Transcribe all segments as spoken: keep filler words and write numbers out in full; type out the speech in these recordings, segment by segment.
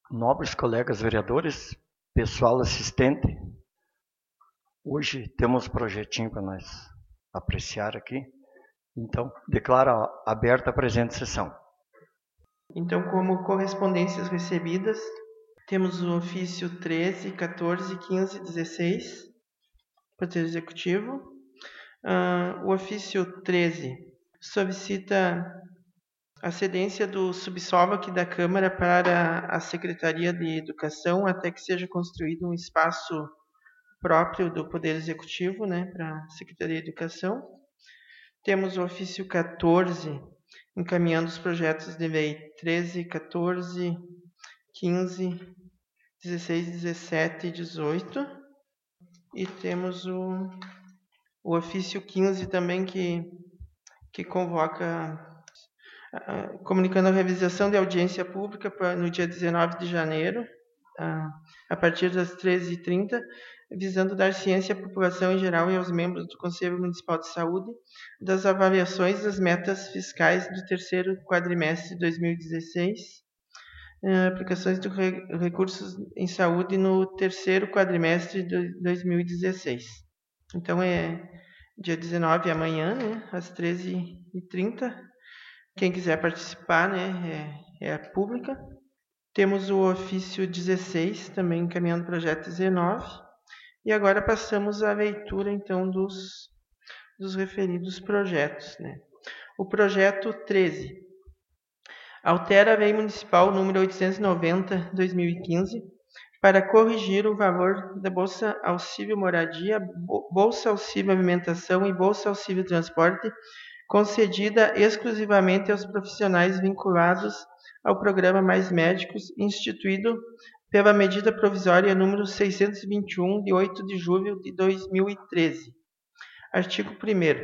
Nobres colegas vereadores, pessoal assistente, hoje temos um projetinho para nós apreciar aqui. Então, declaro aberta a presente sessão. Então, como correspondências recebidas, temos o ofício treze, quatorze, quinze, dezesseis, Poder Executivo. Uh, o ofício treze solicita a cedência do subsolo aqui da Câmara para a Secretaria de Educação até que seja construído um espaço próprio do Poder Executivo, né, para a Secretaria de Educação. Temos o ofício quatorze, encaminhando os projetos de lei treze, quatorze, quinze, dezesseis, dezessete e dezoito. E temos o, o ofício quinze também, que, que convoca, uh, comunicando a realização de audiência pública pra, no dia dezenove de janeiro, uh, a partir das treze e trinta, visando dar ciência à população em geral e aos membros do Conselho Municipal de Saúde das avaliações das metas fiscais do terceiro quadrimestre de dois mil e dezesseis, uh, aplicações de re- recursos em saúde no terceiro quadrimestre de dois mil e dezesseis. Então, é dia dezenove, amanhã, né, às treze e trinta. Quem quiser participar, né, é, é a pública. Temos o ofício dezesseis, também encaminhando o projeto dezenove. E agora passamos à leitura, então, dos, dos referidos projetos, né. O projeto treze altera a Lei Municipal número oitocentos e noventa, dois mil e quinze, para corrigir o valor da Bolsa Auxílio Moradia, Bolsa Auxílio Alimentação e Bolsa Auxílio Transporte, concedida exclusivamente aos profissionais vinculados ao programa Mais Médicos, instituído pela medida provisória número seiscentos e vinte e um, de oito de julho de dois mil e treze. Artigo primeiro.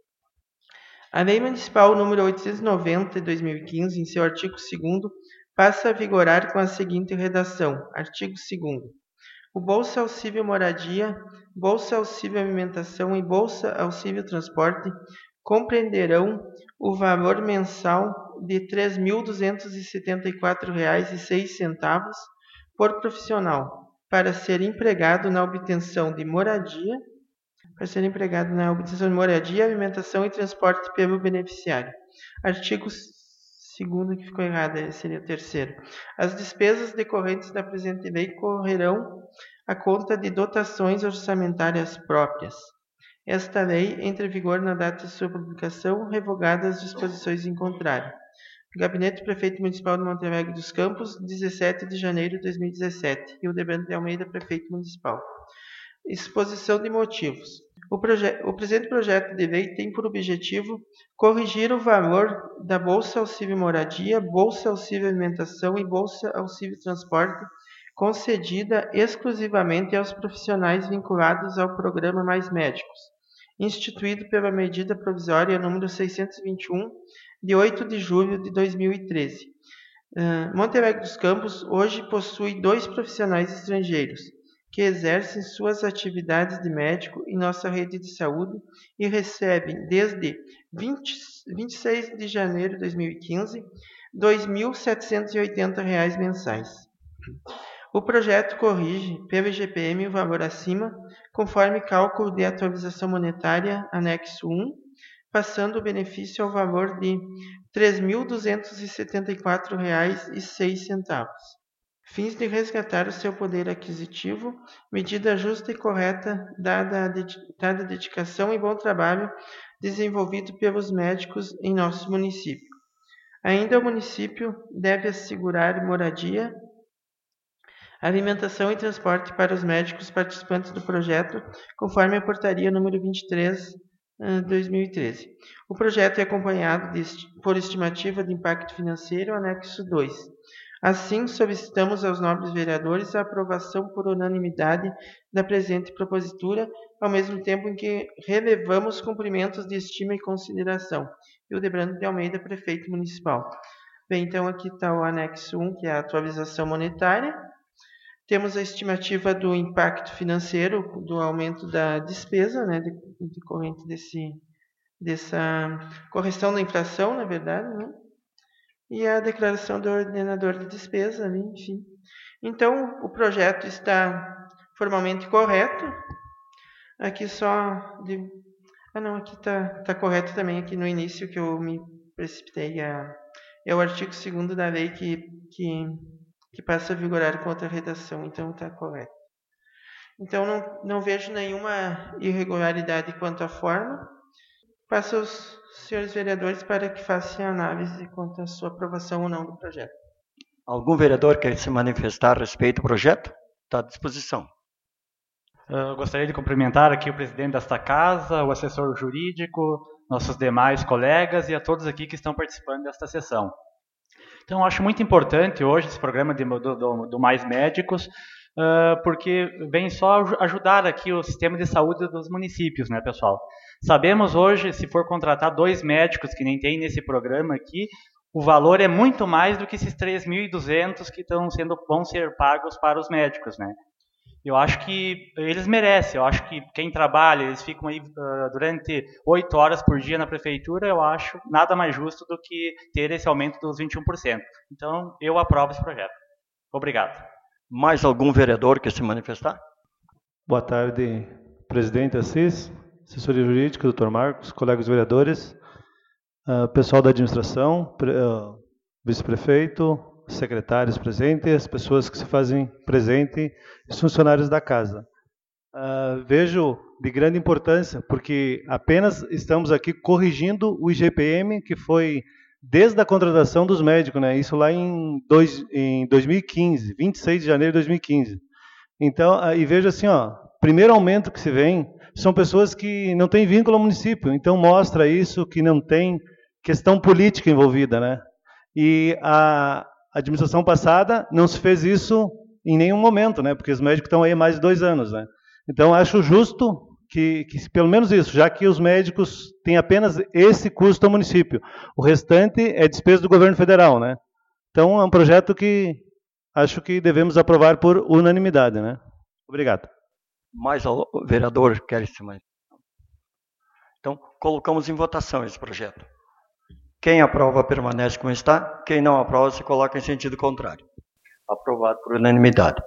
A Lei Municipal número oitocentos e noventa, de dois mil e quinze, em seu artigo segundo, passa a vigorar com a seguinte redação. Artigo segundo. O Bolsa Auxílio Moradia, Bolsa Auxílio Alimentação e Bolsa Auxílio Transporte compreenderão o valor mensal de três mil duzentos e setenta e quatro reais e seis centavos por profissional para ser empregado na obtenção de moradia, para ser empregado na obtenção de moradia, alimentação e transporte pelo beneficiário. Artigo segundo, que ficou errado, seria o terceiro. As despesas decorrentes da presente lei correrão à conta de dotações orçamentárias próprias. Esta lei entra em vigor na data de sua publicação, revogadas as disposições em contrário. Gabinete do Prefeito Municipal de Monte Alegre dos Campos, dezessete de janeiro de dois mil e dezessete. Hildebrando de Almeida, Prefeito Municipal. Exposição de motivos. O, o presente projeto de lei tem por objetivo corrigir o valor da Bolsa Auxílio Moradia, Bolsa Auxílio Alimentação e Bolsa Auxílio Transporte, concedida exclusivamente aos profissionais vinculados ao programa Mais Médicos, instituído pela medida provisória número seiscentos e vinte e um, de oito de julho de dois mil e treze. Uh, Monte Alegre dos Campos hoje possui dois profissionais estrangeiros, que exercem suas atividades de médico em nossa rede de saúde e recebem, desde vinte, vinte e seis de janeiro de dois mil e quinze, dois mil setecentos e oitenta reais mensais. O projeto corrige, pelo I G P M, o valor acima, conforme cálculo de atualização monetária, anexo um, passando o benefício ao valor de três mil duzentos e setenta e quatro reais e seis centavos. Fins de resgatar o seu poder aquisitivo, medida justa e correta, dada a, dada a dedicação e bom trabalho desenvolvido pelos médicos em nosso município. Ainda o município deve assegurar moradia, alimentação e transporte para os médicos participantes do projeto, conforme a portaria número vinte e três, de dois mil e treze. O projeto é acompanhado de, por estimativa de impacto financeiro, anexo dois. Assim, solicitamos aos nobres vereadores a aprovação por unanimidade da presente propositura, ao mesmo tempo em que relevamos cumprimentos de estima e consideração. Hildebrando de Almeida, Prefeito Municipal. Bem, então aqui está o anexo um, que é a atualização monetária. Temos a estimativa do impacto financeiro, do aumento da despesa, né, decorrente desse, dessa correção da inflação, na verdade, né? e a declaração do ordenador de despesa, ali, enfim. Então, o projeto está formalmente correto. Aqui só... De... Ah, não, aqui está tá correto também, aqui no início que eu me precipitei. A... É o artigo segundo da lei que, que, que passa a vigorar com outra redação, então está correto. Então, não, não vejo nenhuma irregularidade quanto à forma. Passo aos senhores vereadores para que façam a análise quanto à sua aprovação ou não do projeto. Algum vereador quer se manifestar a respeito do projeto? Está à disposição. Eu gostaria de cumprimentar aqui o presidente desta casa, o assessor jurídico, nossos demais colegas e a todos aqui que estão participando desta sessão. Então, eu acho muito importante hoje esse programa de, do, do, do Mais Médicos, uh, porque vem só ajudar aqui o sistema de saúde dos municípios, né, pessoal? Sabemos hoje, se for contratar dois médicos, que nem tem nesse programa aqui, o valor é muito mais do que esses três mil e duzentos que estão sendo, vão ser pagos para os médicos, né? Eu acho que eles merecem, eu acho que quem trabalha, eles ficam aí uh, durante oito horas por dia na prefeitura, eu acho nada mais justo do que ter esse aumento dos vinte e um por cento. Então, eu aprovo esse projeto. Obrigado. Mais algum vereador quer se manifestar? Boa tarde, presidente Assis, assessoria jurídica, doutor Marcos, colegas vereadores, uh, pessoal da administração, pre, uh, vice-prefeito, secretários presentes, pessoas que se fazem presente, os funcionários da casa. Uh, vejo de grande importância, porque apenas estamos aqui corrigindo o I G P M, que foi desde a contratação dos médicos, né? Isso lá em, dois, em dois mil e quinze, vinte e seis de janeiro de dois mil e quinze. Então, uh, e vejo assim, ó, primeiro aumento que se vem são pessoas que não têm vínculo ao município, então mostra isso, que não tem questão política envolvida, né? E a A administração passada não se fez isso em nenhum momento, né? Porque os médicos estão aí há mais de dois anos, né? Então, acho justo que, que pelo menos isso, já que os médicos têm apenas esse custo ao município. O restante é despesa do governo federal, né? Então, é um projeto que acho que devemos aprovar por unanimidade, né? Obrigado. Mais o vereador quer se manifestar? Então, colocamos em votação esse projeto. Quem aprova permanece como está, quem não aprova se coloca em sentido contrário. Aprovado por unanimidade.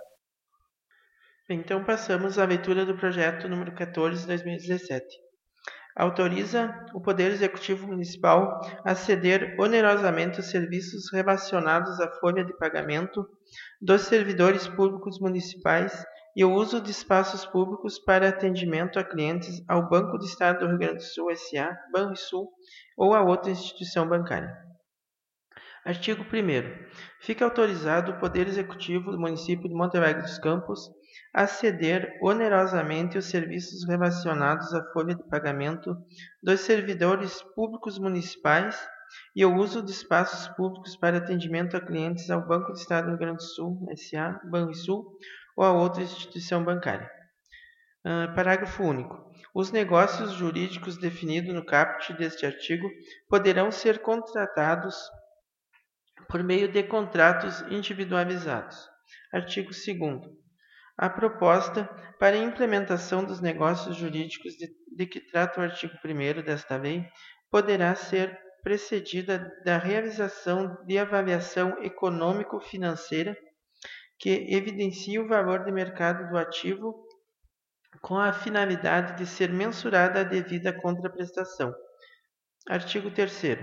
Então passamos à leitura do projeto número quatorze de dois mil e dezessete. Autoriza o Poder Executivo Municipal a ceder onerosamente os serviços relacionados à folha de pagamento dos servidores públicos municipais e o uso de espaços públicos para atendimento a clientes ao Banco do Estado do Rio Grande do Sul, S A, Banrisul, ou a outra instituição bancária. Artigo primeiro. Fica autorizado o Poder Executivo do município de Monte Alegre dos Campos a ceder onerosamente os serviços relacionados à folha de pagamento dos servidores públicos municipais e o uso de espaços públicos para atendimento a clientes ao Banco do Estado do Rio Grande do Sul, S A, Banrisul, ou a outra instituição bancária. Uh, parágrafo único. Os negócios jurídicos definidos no caput deste artigo poderão ser contratados por meio de contratos individualizados. Artigo segundo. A proposta para a implementação dos negócios jurídicos de, de que trata o artigo primeiro desta lei poderá ser precedida da realização de avaliação econômico-financeira que evidencie o valor de mercado do ativo com a finalidade de ser mensurada a devida contraprestação. Artigo terceiro.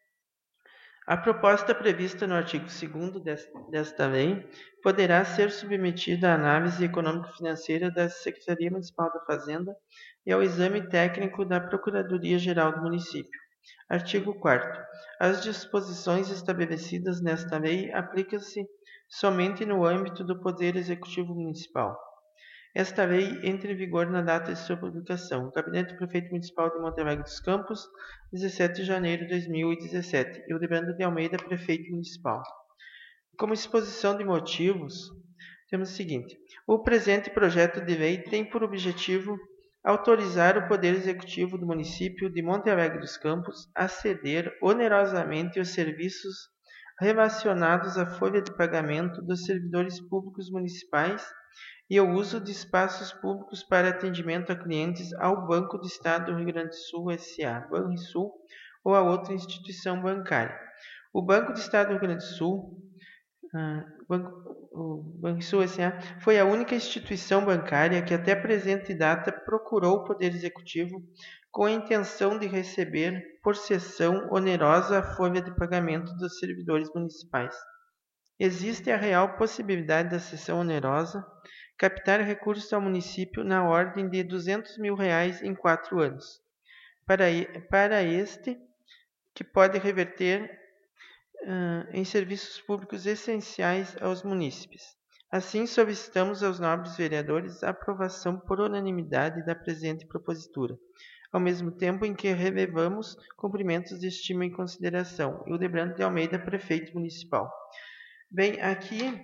A proposta prevista no artigo segundo desta lei poderá ser submetida à análise econômico-financeira da Secretaria Municipal da Fazenda e ao exame técnico da Procuradoria-Geral do Município. Artigo quarto. As disposições estabelecidas nesta lei aplicam-se somente no âmbito do Poder Executivo Municipal. Esta lei entra em vigor na data de sua publicação. Gabinete do Prefeito Municipal de Monte Alegre dos Campos, dezessete de janeiro de dois mil e dezessete. Hildebrando de Almeida, Prefeito Municipal. Como exposição de motivos, temos o seguinte. O presente projeto de lei tem por objetivo autorizar o Poder Executivo do município de Monte Alegre dos Campos a ceder onerosamente os serviços relacionados à folha de pagamento dos servidores públicos municipais e o uso de espaços públicos para atendimento a clientes ao Banco do Estado do Rio Grande do Sul, S A, Banrisul, ou a outra instituição bancária. O Banco do Estado do Rio Grande do Sul, uh, o Banco, o Banrisul S A, foi a única instituição bancária que até a presente data procurou o Poder Executivo com a intenção de receber, por cessão onerosa, a folha de pagamento dos servidores municipais. Existe a real possibilidade da cessão onerosa captar recursos ao município na ordem de duzentos mil reais em quatro anos. Para, para este, que pode reverter uh, em serviços públicos essenciais aos munícipes. Assim, solicitamos aos nobres vereadores a aprovação por unanimidade da presente propositura, ao mesmo tempo em que relevamos cumprimentos de estima e consideração. Hildebrando de Almeida, prefeito municipal. Bem, aqui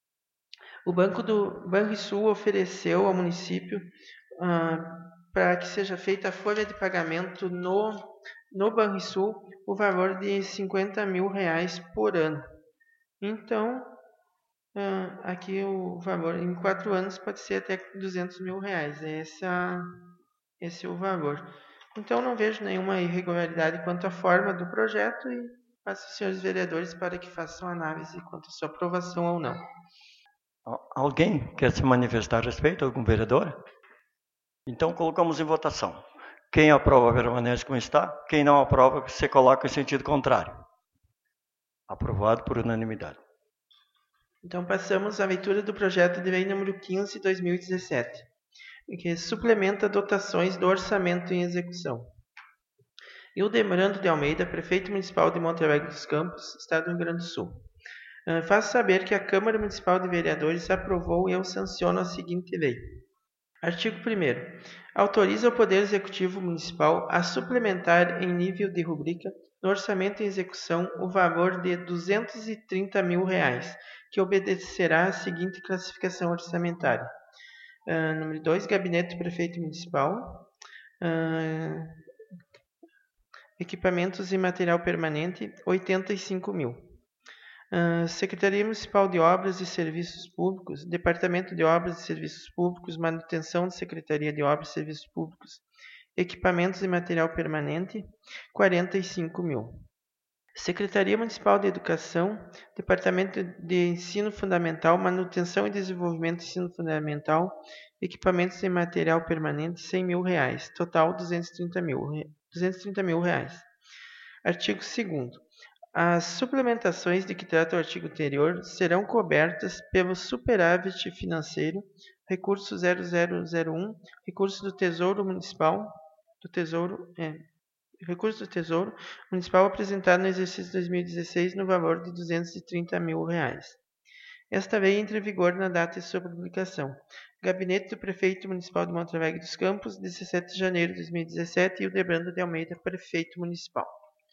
o Banco do Banrisul ofereceu ao município uh, para que seja feita a folha de pagamento no, no Banrisul o valor de cinquenta mil reais por ano. Então, uh, aqui o valor em quatro anos pode ser até duzentos mil reais. Esse é, esse é o valor. Então, não vejo nenhuma irregularidade quanto à forma do projeto e passo aos senhores vereadores para que façam análise quanto à sua aprovação ou não. Alguém quer se manifestar a respeito? Algum vereador? Então, colocamos em votação. Quem aprova permanece como está. Quem não aprova, se coloca em sentido contrário. Aprovado por unanimidade. Então, passamos à leitura do projeto de lei número quinze de dois mil e dezessete, que suplementa dotações do orçamento em execução. Hildebrando de Almeida, prefeito municipal de Monte Alegre dos Campos, Estado do Rio Grande do Sul. Uh, faço saber que a Câmara Municipal de Vereadores aprovou e eu sanciono a seguinte lei. Artigo primeiro. Autoriza o Poder Executivo Municipal a suplementar em nível de rubrica no orçamento em execução o valor de duzentos e trinta mil reais, que obedecerá à seguinte classificação orçamentária. Uh, número dois. Gabinete do Prefeito Municipal. Uh, equipamentos e material permanente, oitenta e cinco mil. Uh, Secretaria Municipal de Obras e Serviços Públicos, Departamento de Obras e Serviços Públicos, Manutenção de Secretaria de Obras e Serviços Públicos, Equipamentos e Material Permanente, quarenta e cinco mil. Secretaria Municipal de Educação, Departamento de Ensino Fundamental, Manutenção e Desenvolvimento do Ensino Fundamental, Equipamentos e Material Permanente, cem mil reais. Total, duzentos e trinta mil, duzentos e trinta mil reais. Artigo segundo. As suplementações de que trata o artigo anterior serão cobertas pelo superávit financeiro, recurso zero zero zero um, recurso do Tesouro Municipal, do Tesouro, é, recurso do Tesouro Municipal apresentado no exercício dois mil e dezesseis no valor de duzentos e trinta mil reais. Esta lei entra em vigor na data de sua publicação. Gabinete do Prefeito Municipal de Monte Alegre dos Campos, dezessete de janeiro de dois mil e dezessete, e Hildebrando de Almeida, Prefeito Municipal.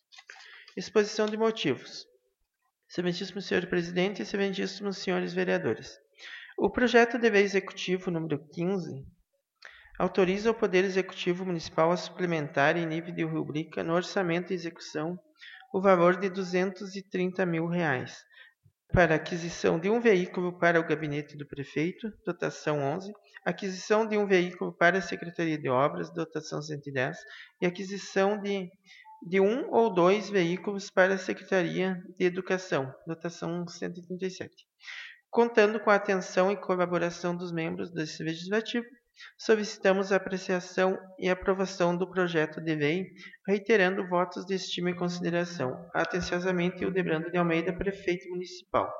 Exposição de motivos. Excelentíssimo senhor Presidente e excelentíssimos senhores vereadores. O projeto de lei executivo número quinze autoriza o Poder Executivo Municipal a suplementar em nível de rubrica no orçamento e execução o valor de duzentos e trinta mil reais para aquisição de um veículo para o gabinete do prefeito, dotação onze, aquisição de um veículo para a Secretaria de Obras, dotação cento e dez, e aquisição de de um ou dois veículos para a Secretaria de Educação, dotação cento e trinta e sete. Contando com a atenção e colaboração dos membros desse Legislativo, solicitamos a apreciação e aprovação do projeto de lei, reiterando votos de estima e consideração. Atenciosamente, Hildebrando de Almeida, Prefeito Municipal.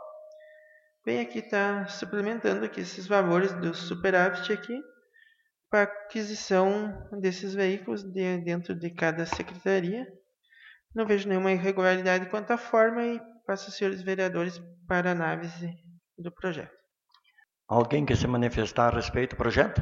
Bem, aqui está suplementando aqui esses valores do superávit aqui, para aquisição desses veículos de, dentro de cada secretaria. Não vejo nenhuma irregularidade quanto à forma e passo aos senhores vereadores para análise do projeto. Alguém quer se manifestar a respeito do projeto?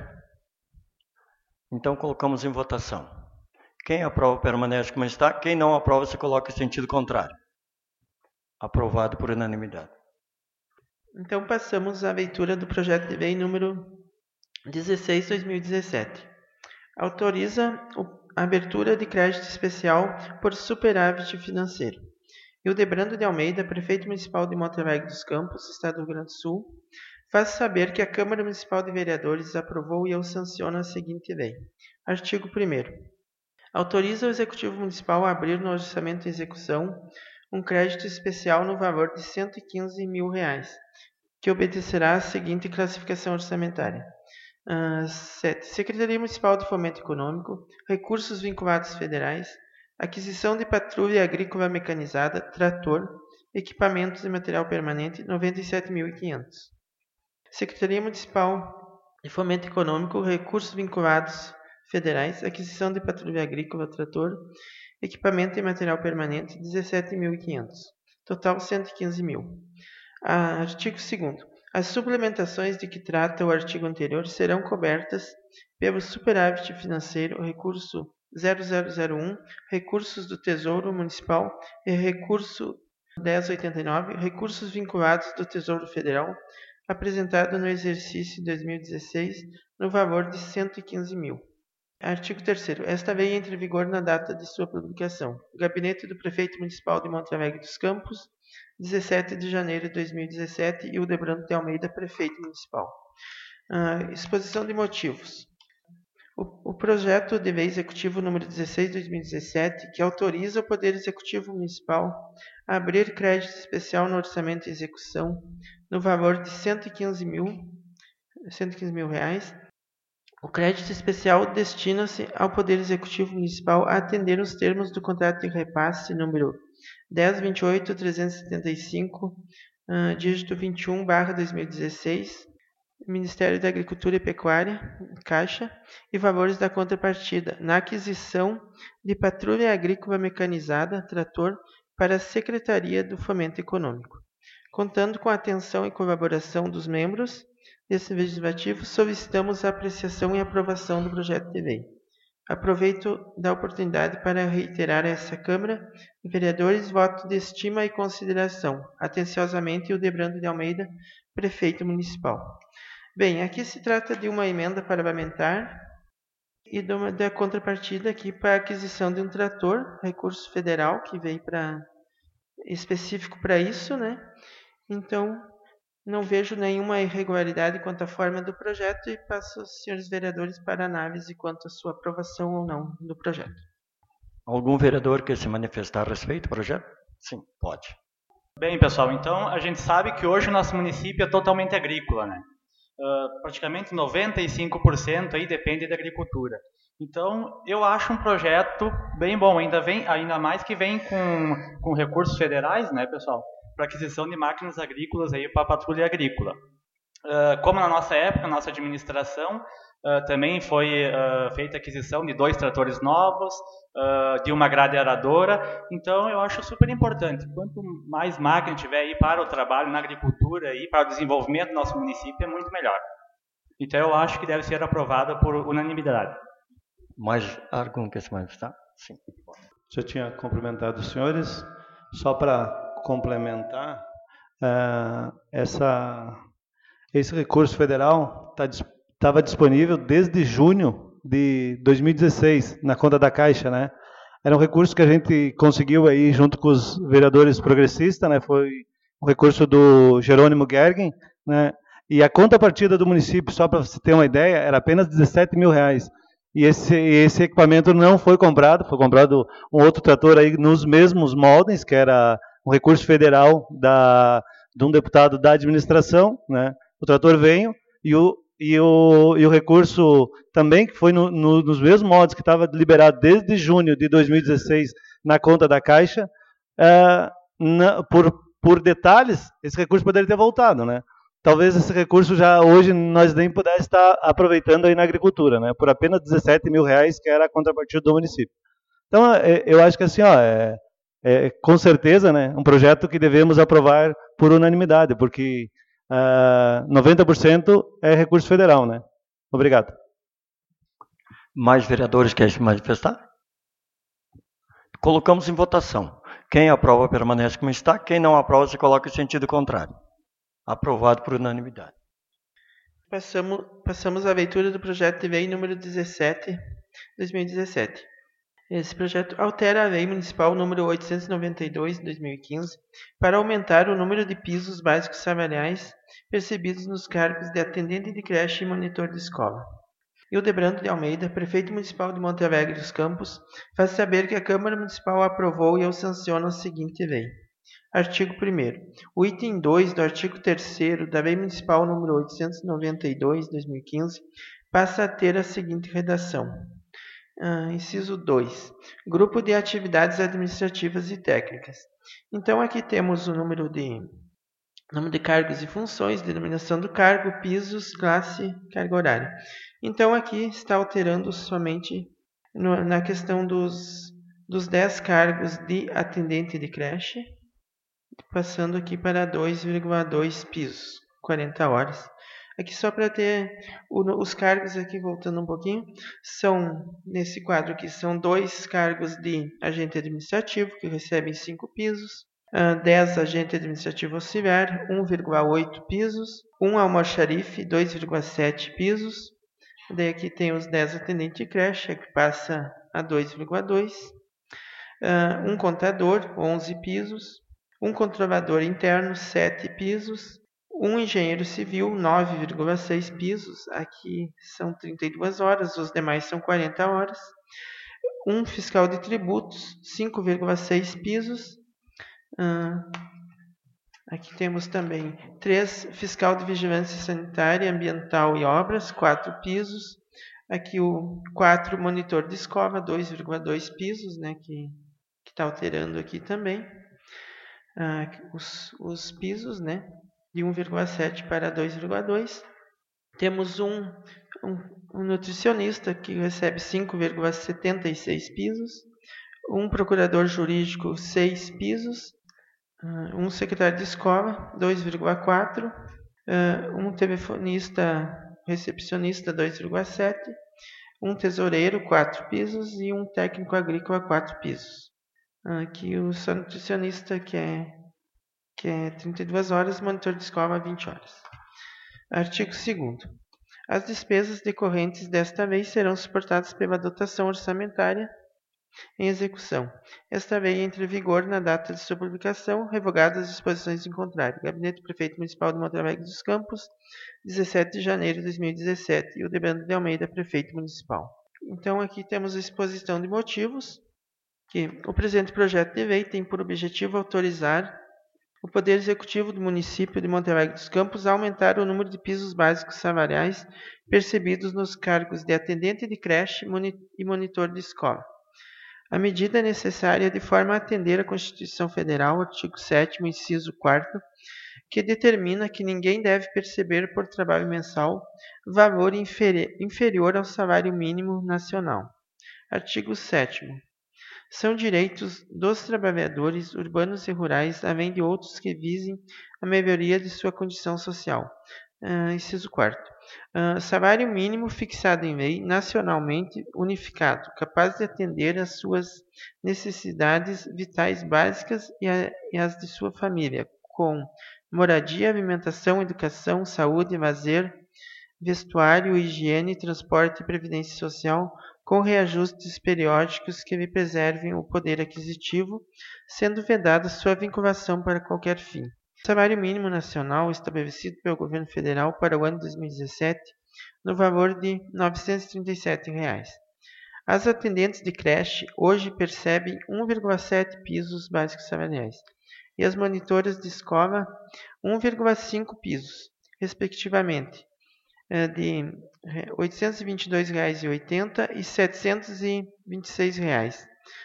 Então colocamos em votação. Quem aprova permanece como está, quem não aprova se coloca em sentido contrário. Aprovado por unanimidade. Então passamos à leitura do projeto de lei número dezesseis de dois mil e dezessete. Autoriza a abertura de crédito especial por superávit financeiro. Hildebrando de Almeida, Prefeito Municipal de Monte Alegre dos Campos, Estado do Rio Grande do Sul, faz saber que a Câmara Municipal de Vereadores aprovou e eu sanciono a seguinte lei. Artigo primeiro. Autoriza o Executivo Municipal a abrir no orçamento em execução um crédito especial no valor de cento e quinze mil reais, que obedecerá à seguinte classificação orçamentária. Uh, sete. Secretaria Municipal de Fomento Econômico, recursos vinculados federais, aquisição de patrulha agrícola mecanizada, trator, equipamentos e material permanente, noventa e sete mil e quinhentos. Secretaria Municipal de Fomento Econômico, recursos vinculados federais, aquisição de patrulha agrícola, trator, equipamento e material permanente, dezessete mil e quinhentos. Total, cento e quinze mil. Ah, artigo segundo. As suplementações de que trata o artigo anterior serão cobertas pelo superávit financeiro, recurso zero zero zero um, recursos do Tesouro Municipal e recurso dez oitenta e nove, recursos vinculados do Tesouro Federal, apresentado no exercício dois mil e dezesseis, no valor de cento e quinze mil. Artigo terceiro. Esta lei entra em vigor na data de sua publicação. O Gabinete do Prefeito Municipal de Monte Alegre dos Campos, dezessete de janeiro de dois mil e dezessete, e o Debrando de Almeida, Prefeito Municipal. Uh, exposição de motivos. O, o projeto de lei executivo número dezesseis de dois mil e dezessete, que autoriza o Poder Executivo Municipal a abrir crédito especial no orçamento de execução no valor de cento e quinze mil reais. O crédito especial destina-se ao Poder Executivo Municipal a atender os termos do contrato de repasse número dez vinte e oito trezentos e setenta e cinco, uh, dígito vinte e um barra dois mil e dezesseis, Ministério da Agricultura e Pecuária, Caixa, e valores da contrapartida na aquisição de patrulha agrícola mecanizada, trator, para a Secretaria do Fomento Econômico. Contando com a atenção e colaboração dos membros desse legislativo, solicitamos a apreciação e aprovação do projeto de lei. Aproveito da oportunidade para reiterar a essa Câmara, vereadores, voto de estima e consideração. Atenciosamente, o Debrando de Almeida, Prefeito Municipal. Bem, aqui se trata de uma emenda parlamentar e de uma, da contrapartida aqui para a aquisição de um trator, recurso federal, que veio para específico para isso, né? Então, não vejo nenhuma irregularidade quanto à forma do projeto e passo aos senhores vereadores para análise quanto à sua aprovação ou não do projeto. Algum vereador quer se manifestar a respeito do projeto? Sim, pode. Bem, pessoal, então a gente sabe que hoje o nosso município é totalmente agrícola, né? Uh, praticamente noventa e cinco por cento aí depende da agricultura. Então, eu acho um projeto bem bom, ainda, vem, ainda mais que vem com, com recursos federais, né, pessoal? Para aquisição de máquinas agrícolas aí para a patrulha agrícola. Uh, como na nossa época, nossa administração, uh, também foi uh, feita a aquisição de dois tratores novos, uh, de uma grade aradora, então eu acho super importante. Quanto mais máquina tiver aí para o trabalho na agricultura e para o desenvolvimento do nosso município, é muito melhor. Então eu acho que deve ser aprovada por unanimidade. Mais algum quer se manifestar? Sim. Já tinha cumprimentado os senhores, só para complementar, uh, essa, esse recurso federal estava tá, disponível desde junho de dois mil e dezesseis na conta da Caixa, né? Era um recurso que a gente conseguiu aí junto com os vereadores progressistas, né? Foi um recurso do Jerônimo Gergen, né? E a contrapartida do município, só para você ter uma ideia, era apenas dezessete mil reais. E esse, esse equipamento não foi comprado, foi comprado um outro trator aí nos mesmos moldes, que era um recurso federal da, de um deputado da administração, né? O trator veio e o, e o, e o recurso também, que foi no, no, nos mesmos moldes que estava liberado desde junho de dois mil e dezesseis na conta da Caixa, é, na, por, por detalhes, esse recurso poderia ter voltado, né? Talvez esse recurso já hoje nós nem pudesse estar aproveitando aí na agricultura, né? Por apenas dezessete mil reais, que era a contrapartida do município. Então, eu acho que assim, ó, é, é, com certeza, né, um projeto que devemos aprovar por unanimidade, porque uh, noventa por cento é recurso federal, né? Obrigado. Mais vereadores querem se manifestar? Colocamos em votação. Quem aprova permanece como está, quem não aprova se coloca em sentido contrário. Aprovado por unanimidade. Passamos, passamos à leitura do projeto de lei número dezessete de dois mil e dezessete. Esse projeto altera a lei municipal número oitocentos e noventa e dois de dois mil e quinze para aumentar o número de pisos básicos salariais percebidos nos cargos de atendente de creche e monitor de escola. Hildebrando de Almeida, prefeito municipal de Monte Alegre dos Campos, faz saber que a Câmara Municipal aprovou e eu sanciono a seguinte lei. Artigo primeiro. O item dois do artigo terceiro da Lei Municipal número oitocentos e noventa e dois, de dois mil e quinze, passa a ter a seguinte redação. Ah, inciso dois. Grupo de atividades administrativas e técnicas. Então, aqui temos o número de, número de cargos e funções, denominação do cargo, pisos, classe, carga horária. Então, aqui está alterando somente no, na questão dos, dos dez cargos de atendente de creche, passando aqui para dois vírgula dois pisos, quarenta horas. Aqui só para ter o, os cargos aqui, voltando um pouquinho, são, nesse quadro aqui, são dois cargos de agente administrativo, que recebem cinco pisos, uh, dez agente administrativo auxiliar, um vírgula oito pisos, um almoxarife, dois vírgula sete pisos, daí aqui tem os dez atendentes de creche, que passa a dois vírgula dois, uh, um contador, onze pisos, um controlador interno, sete pisos, um engenheiro civil, nove vírgula seis pisos, aqui são trinta e duas horas, os demais são quarenta horas, um fiscal de tributos, cinco vírgula seis pisos, uh, aqui temos também três fiscal de vigilância sanitária, ambiental e obras, quatro pisos, aqui o quatro monitor de escola, dois vírgula dois pisos, né, que está alterando aqui também, uh, os, os pisos, né, de um vírgula sete para dois vírgula dois. Temos um, um, um nutricionista que recebe cinco vírgula setenta e seis pisos, um procurador jurídico, seis pisos, um secretário de escola, dois vírgula quatro, um telefonista recepcionista, dois vírgula sete, um tesoureiro, quatro pisos e um técnico agrícola, quatro pisos. Aqui o só nutricionista, que é que é trinta e duas horas, monitor de escola, vinte horas. Artigo segundo. As despesas decorrentes desta lei serão suportadas pela dotação orçamentária em execução. Esta lei entra em vigor na data de sua publicação, revogadas as disposições em contrário. Gabinete do Prefeito Municipal de Monte Alegre dos Campos, dezessete de janeiro de dois mil e dezessete. Hildebrando de Almeida, Prefeito Municipal. Então, aqui temos a exposição de motivos, que o presente projeto de lei tem por objetivo autorizar o Poder Executivo do município de Monte Alegre dos Campos a aumentar o número de pisos básicos salariais percebidos nos cargos de atendente de creche e monitor de escola. A medida é necessária de forma a atender a Constituição Federal, artigo sétimo, inciso quarto, que determina que ninguém deve perceber por trabalho mensal valor inferi- inferior ao salário mínimo nacional. Artigo sétimo. São direitos dos trabalhadores urbanos e rurais, além de outros que visem a melhoria de sua condição social. Uh, inciso quarto. Uh, salário mínimo fixado em lei, nacionalmente unificado, capaz de atender às suas necessidades vitais básicas e, a, e as de sua família, com moradia, alimentação, educação, saúde, lazer, vestuário, higiene, transporte e previdência social, com reajustes periódicos que lhe preservem o poder aquisitivo, sendo vedada sua vinculação para qualquer fim. O salário mínimo nacional estabelecido pelo governo federal para o ano dois mil e dezessete no valor de novecentos e trinta e sete reais. As atendentes de creche hoje percebem um vírgula sete pisos básicos salariais e as monitoras de escola um vírgula cinco pisos, respectivamente, de oitocentos e vinte e dois reais e oitenta centavos e setecentos e vinte e seis reais,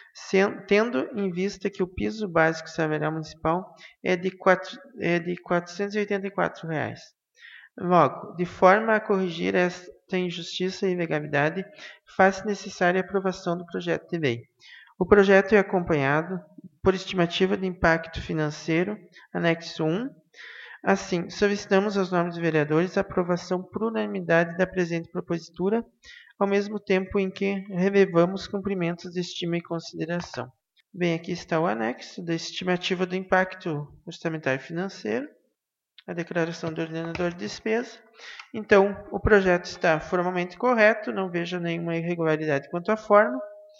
tendo em vista que o piso básico salarial municipal é de, quatro, é de quatrocentos e oitenta e quatro reais. Logo, de forma a corrigir esta injustiça e ilegalidade, faz-se necessária a aprovação do projeto de lei. O projeto é acompanhado por estimativa de impacto financeiro, anexo um. Assim, solicitamos aos nobres vereadores a aprovação por unanimidade da presente propositura, ao mesmo tempo em que relevamos cumprimentos de estima e consideração. Bem, aqui está o anexo da estimativa do impacto orçamentário financeiro, a declaração do ordenador de despesa. Então, o projeto está formalmente correto, não vejo nenhuma irregularidade quanto à forma,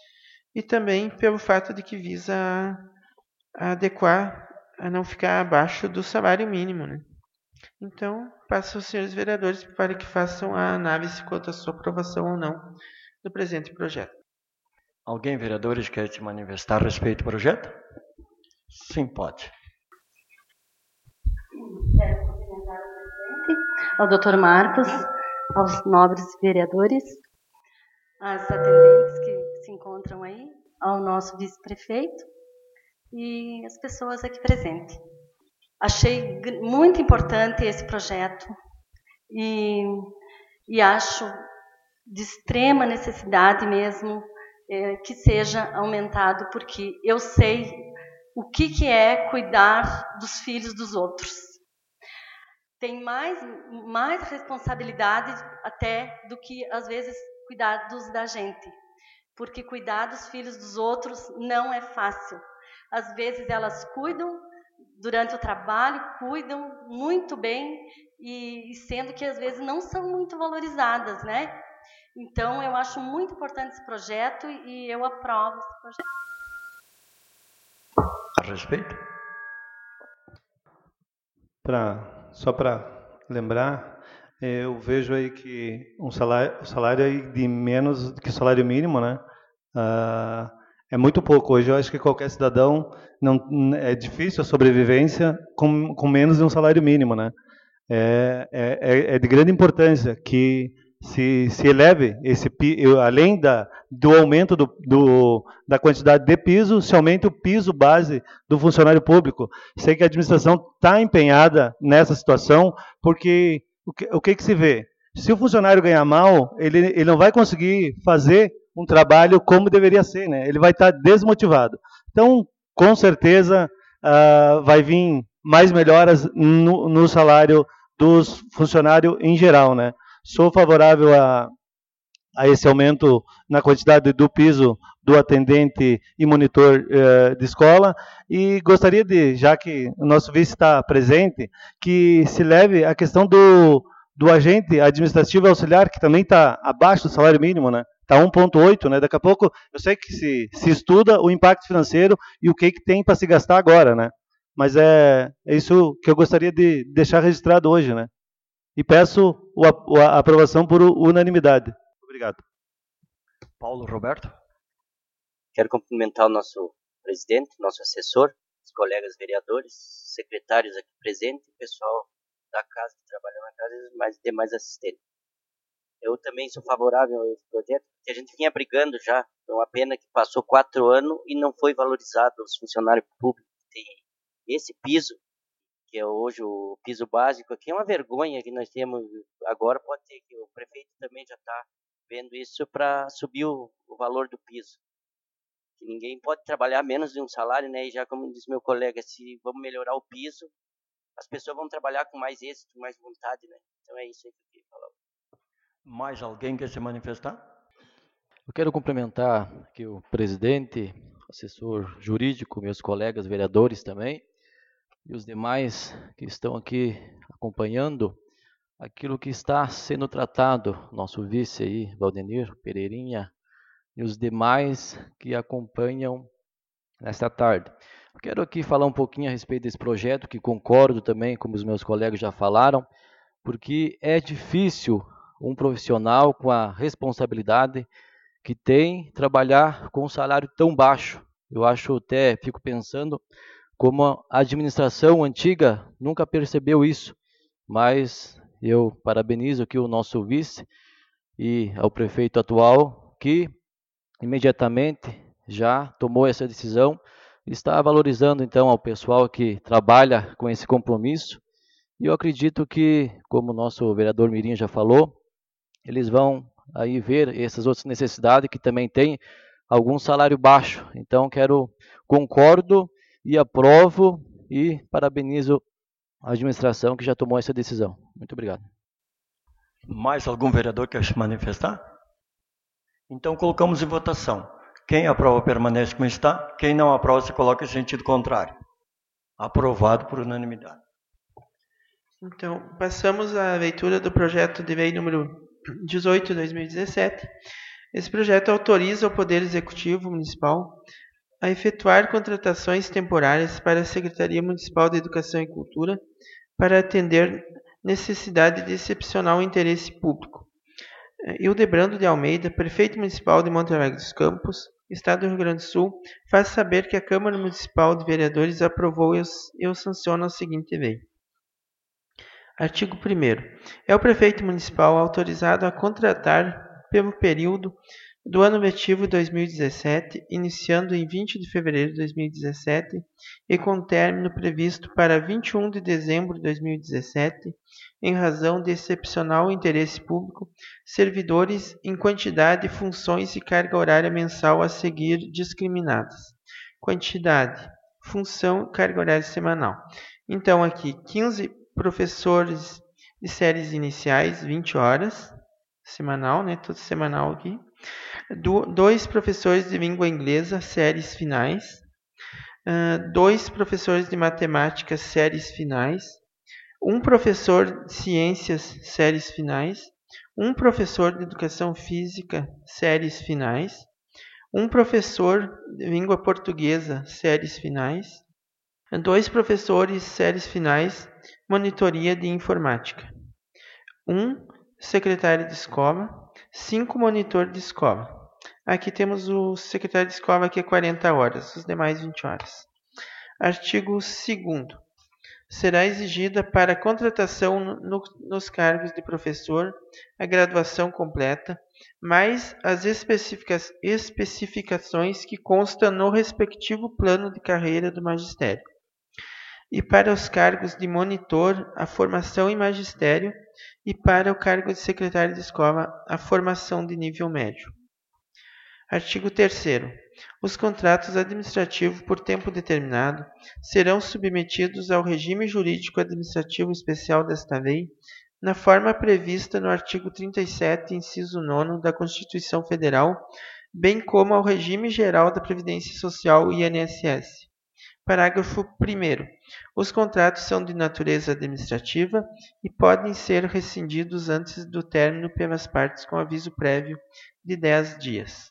e também pelo fato de que visa a, a adequar, a não ficar abaixo do salário mínimo, né? Então, passo aos senhores vereadores para que façam a análise quanto à sua aprovação ou não do presente projeto. Alguém, vereadores, quer se manifestar a respeito do projeto? Sim, pode. Quero cumprimentar o presidente, ao doutor Marcos, aos nobres vereadores, às atendentes que se encontram aí, ao nosso vice-prefeito e as pessoas aqui presentes. Achei muito importante esse projeto e, e acho de extrema necessidade mesmo é, que seja aumentado, porque eu sei o que, que é cuidar dos filhos dos outros. Tem mais, mais responsabilidade até do que, às vezes, cuidar dos da gente. Porque cuidar dos filhos dos outros não é fácil. Às vezes elas cuidam durante o trabalho, cuidam muito bem, e, e sendo que às vezes não são muito valorizadas, né? Então eu acho muito importante esse projeto e eu aprovo esse projeto. A respeito? Pra, só para lembrar, eu vejo aí que um salário, um salário aí de menos que o salário mínimo, né? Ah, é muito pouco. Hoje eu acho que qualquer cidadão, não, é difícil a sobrevivência com, com menos de um salário mínimo, né? É, é, é de grande importância que se, se eleve, esse, além da, do aumento do, do, da quantidade de piso, se aumente o piso base do funcionário público. Sei que a administração está empenhada nessa situação, porque o que, o que, que se vê? Se o funcionário ganhar mal, ele, ele não vai conseguir fazer um trabalho como deveria ser, né? Ele vai estar desmotivado. Então, com certeza, uh, vai vir mais melhoras no, no salário dos funcionários em geral, né? Sou favorável a, a esse aumento na quantidade do piso do atendente e monitor eh, de escola, e gostaria de, já que o nosso vice está presente, que se leve a questão do, do agente administrativo auxiliar, que também está abaixo do salário mínimo, né? Está um vírgula oito, né? Daqui a pouco, eu sei que se, se estuda o impacto financeiro e o que, que tem para se gastar agora, né? Mas é, é isso que eu gostaria de deixar registrado hoje, né? E peço o, a, a aprovação por unanimidade. Obrigado. Paulo Roberto. Quero cumprimentar o nosso presidente, nosso assessor, os colegas vereadores, secretários aqui presentes, o pessoal da casa que trabalha na casa e mais demais assistentes. Eu também sou favorável a esse projeto, porque a gente vinha brigando já. É uma pena que passou quatro anos e não foi valorizado os funcionários públicos. Tem esse piso, que é hoje o piso básico, aqui é uma vergonha que nós temos agora. Pode ter que o prefeito também já está vendo isso para subir o, o valor do piso. Que ninguém pode trabalhar menos de um salário, né? E já como diz meu colega, se vamos melhorar o piso, as pessoas vão trabalhar com mais êxito, mais vontade, né? Então é isso aí que eu queria falar. Mais alguém quer se manifestar? Eu quero cumprimentar aqui o presidente, assessor jurídico, meus colegas vereadores também, e os demais que estão aqui acompanhando aquilo que está sendo tratado, nosso vice aí, Valdenir Pereirinha, e os demais que acompanham nesta tarde. Eu quero aqui falar um pouquinho a respeito desse projeto, que concordo também, como os meus colegas já falaram, porque é difícil um profissional com a responsabilidade que tem trabalhar com um salário tão baixo. Eu acho até, fico pensando, como a administração antiga nunca percebeu isso, mas eu parabenizo aqui o nosso vice e ao prefeito atual, que imediatamente já tomou essa decisão e está valorizando então ao pessoal que trabalha com esse compromisso. E eu acredito que, como o nosso vereador Mirim já falou, eles vão aí ver essas outras necessidades que também tem algum salário baixo. Então, quero, concordo e aprovo e parabenizo a administração que já tomou essa decisão. Muito obrigado. Mais algum vereador quer se manifestar? Então, colocamos em votação. Quem aprova permanece como está. Quem não aprova se coloca em sentido contrário. Aprovado por unanimidade. Então, passamos à leitura do projeto de lei número dezoito de dois mil e dezessete. Esse projeto autoriza o Poder Executivo Municipal a efetuar contratações temporárias para a Secretaria Municipal de Educação e Cultura para atender necessidade de excepcional interesse público. Hildebrando de Almeida, prefeito municipal de Monte Alegre dos Campos, Estado do Rio Grande do Sul, faz saber que a Câmara Municipal de Vereadores aprovou e eu sanciono a seguinte lei. Artigo primeiro. É o prefeito municipal autorizado a contratar pelo período do ano letivo dois mil e dezessete, iniciando em vinte de fevereiro de dois mil e dezessete e com término previsto para vinte e um de dezembro de dois mil e dezessete, em razão de excepcional interesse público, servidores em quantidade, funções e carga horária mensal a seguir discriminadas. Quantidade, função e carga horária semanal. Então, aqui, quinze professores de séries iniciais, vinte horas, semanal, né? Tudo semanal aqui. Do, dois professores de língua inglesa, séries finais. Uh, dois professores de matemática, séries finais. Um professor de ciências, séries finais. Um professor de educação física, séries finais. Um professor de língua portuguesa, séries finais. Dois professores, séries finais, monitoria de informática. Um secretário de escola, cinco monitor de escola. Aqui temos o secretário de escola que é quarenta horas, os demais vinte horas. Artigo segundo. Será exigida para contratação no, nos cargos de professor a graduação completa, mais as especifica especificações que constam no respectivo plano de carreira do magistério. E para os cargos de monitor, a formação em magistério, e para o cargo de secretário de escola, a formação de nível médio. Artigo terceiro. Os contratos administrativos por tempo determinado serão submetidos ao regime jurídico administrativo especial desta lei, na forma prevista no artigo trinta e sete, inciso nono da Constituição Federal, bem como ao regime geral da Previdência Social I N S S. Parágrafo primeiro. Os contratos são de natureza administrativa e podem ser rescindidos antes do término pelas partes com aviso prévio de dez dias.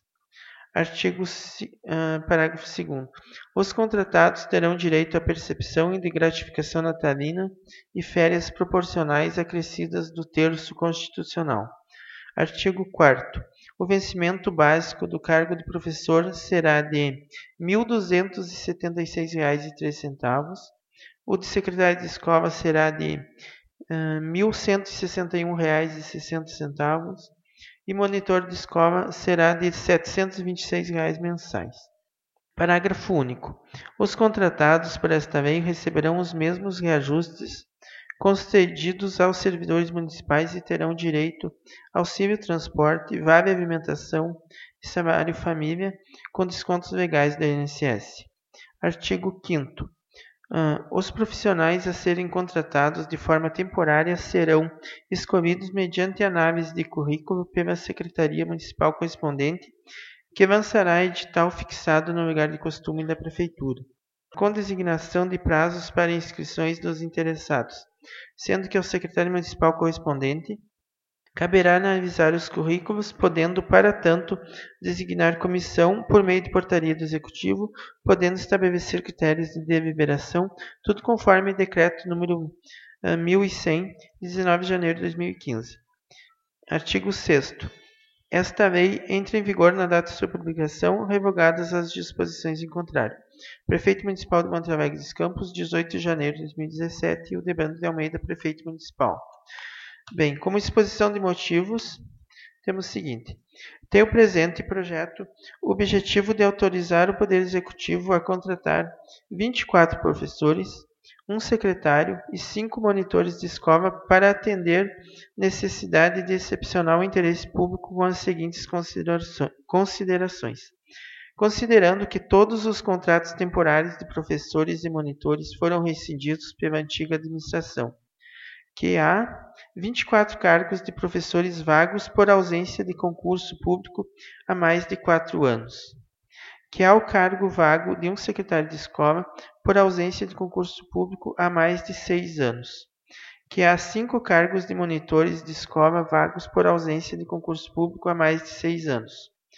Artigo uh, parágrafo segundo. Os contratados terão direito à percepção de gratificação natalina e férias proporcionais acrescidas do terço constitucional. Artigo quarto. O vencimento básico do cargo de professor será de mil duzentos e setenta e seis reais e três centavos. O de secretário de escola será de uh, mil cento e sessenta e um reais e sessenta centavos. E monitor de escola será de setecentos e vinte e seis reais mensais. Parágrafo único. Os contratados por esta lei receberão os mesmos reajustes concedidos aos servidores municipais e terão direito ao auxílio transporte, vale alimentação e salário família com descontos legais da I N S S. Artigo quinto. Uh, os profissionais a serem contratados de forma temporária serão escolhidos mediante análise de currículo pela Secretaria Municipal correspondente, que lançará edital fixado no lugar de costume da Prefeitura, com designação de prazos para inscrições dos interessados, sendo que ao secretário municipal correspondente caberá analisar os currículos, podendo, para tanto, designar comissão por meio de portaria do Executivo, podendo estabelecer critérios de deliberação, tudo conforme decreto número uh, mil e cem, de dezenove de janeiro de dois mil e quinze. Artigo sexto. Esta lei entra em vigor na data de sua publicação, revogadas as disposições em contrário. Prefeito Municipal de Monte Alegre dos Campos, dezoito de janeiro de dois mil e dezessete, e Hildebrando de Almeida, Prefeito Municipal. Bem, como exposição de motivos, temos o seguinte. Tem o presente projeto o objetivo de autorizar o Poder Executivo a contratar vinte e quatro professores, um secretário e cinco monitores de escola para atender necessidade de excepcional interesse público com as seguintes considerações. Considerando que todos os contratos temporários de professores e monitores foram rescindidos pela antiga administração, que há vinte e quatro cargos de professores vagos por ausência de concurso público há mais de quatro anos, que há o cargo vago de um secretário de escola por ausência de concurso público há mais de seis anos, que há cinco cargos de monitores de escola vagos por ausência de concurso público há mais de seis anos.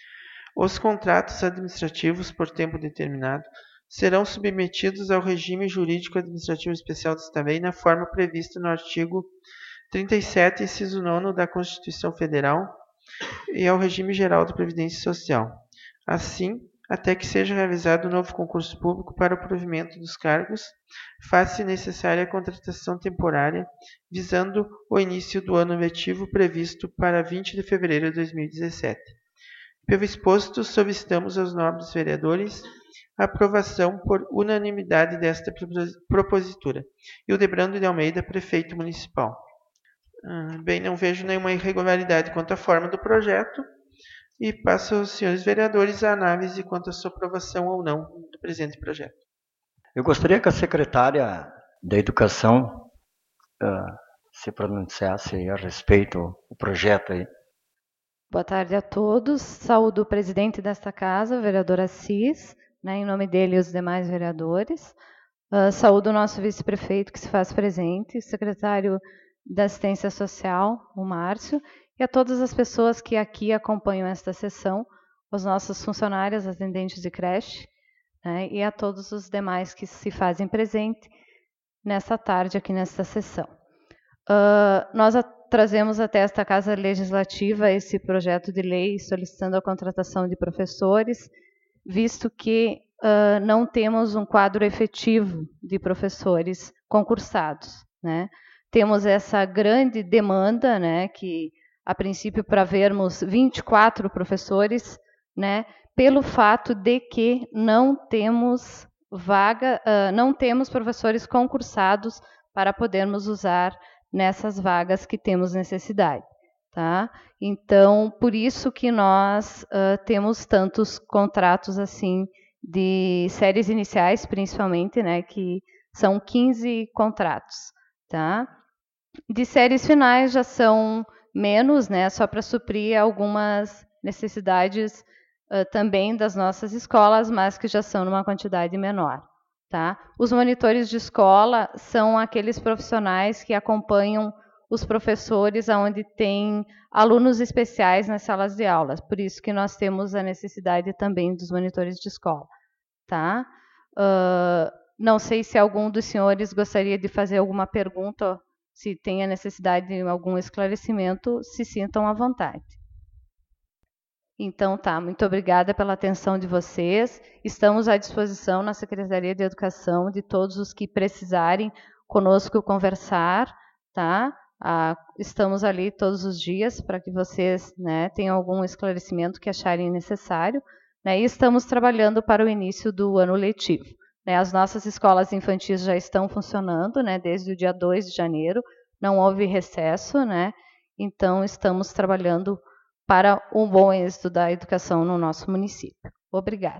Os contratos administrativos por tempo determinado serão submetidos ao regime jurídico administrativo especial desta lei na forma prevista no artigo trinta e sete, inciso nono da Constituição Federal e ao regime geral da Previdência Social. Assim, até que seja realizado um novo concurso público para o provimento dos cargos, faz-se necessária a contratação temporária, visando o início do ano letivo previsto para vinte de fevereiro de dois mil e dezessete. Pelo exposto, solicitamos aos nobres vereadores a aprovação por unanimidade desta propositura. Hildebrando de Almeida, prefeito municipal. Ah, bem, não vejo nenhuma irregularidade quanto à forma do projeto e passo aos senhores vereadores a análise quanto à sua aprovação ou não do presente projeto. Eu gostaria que a secretária da Educação uh, se pronunciasse a respeito do projeto aí. Boa tarde a todos. Saúdo o presidente desta casa, o vereador Assis, né, em nome dele e os demais vereadores. Uh, saúdo o nosso vice-prefeito que se faz presente, o secretário da Assistência Social, o Márcio, e a todas as pessoas que aqui acompanham esta sessão, os nossos funcionários, atendentes de creche, né, e a todos os demais que se fazem presente nessa tarde aqui nesta sessão. Uh, nós a, trazemos até esta Casa Legislativa esse projeto de lei solicitando a contratação de professores, visto que uh, não temos um quadro efetivo de professores concursados, né? Temos essa grande demanda, né, que a princípio para vermos vinte e quatro professores, né, pelo fato de que não temos vaga, uh, não temos professores concursados para podermos usar nessas vagas que temos necessidade, tá? Então, por isso que nós uh, temos tantos contratos assim de séries iniciais, principalmente, né, que são quinze contratos, tá? De séries finais já são menos, né, só para suprir algumas necessidades uh, também das nossas escolas, mas que já são numa quantidade menor, tá? Os monitores de escola são aqueles profissionais que acompanham os professores onde tem alunos especiais nas salas de aulas, por isso que nós temos a necessidade também dos monitores de escola, tá? Uh, não sei se algum dos senhores gostaria de fazer alguma pergunta. Se tem a necessidade de algum esclarecimento, se sintam à vontade. Então, tá, muito obrigada pela atenção de vocês. Estamos à disposição na Secretaria de Educação de todos os que precisarem conosco conversar, tá? Ah, estamos ali todos os dias para que vocês, né, tenham algum esclarecimento que acharem necessário, né? E estamos trabalhando para o início do ano letivo. As nossas escolas infantis já estão funcionando, né, desde o dia dois de janeiro, não houve recesso, né, então estamos trabalhando para um bom êxito da educação no nosso município. Obrigada.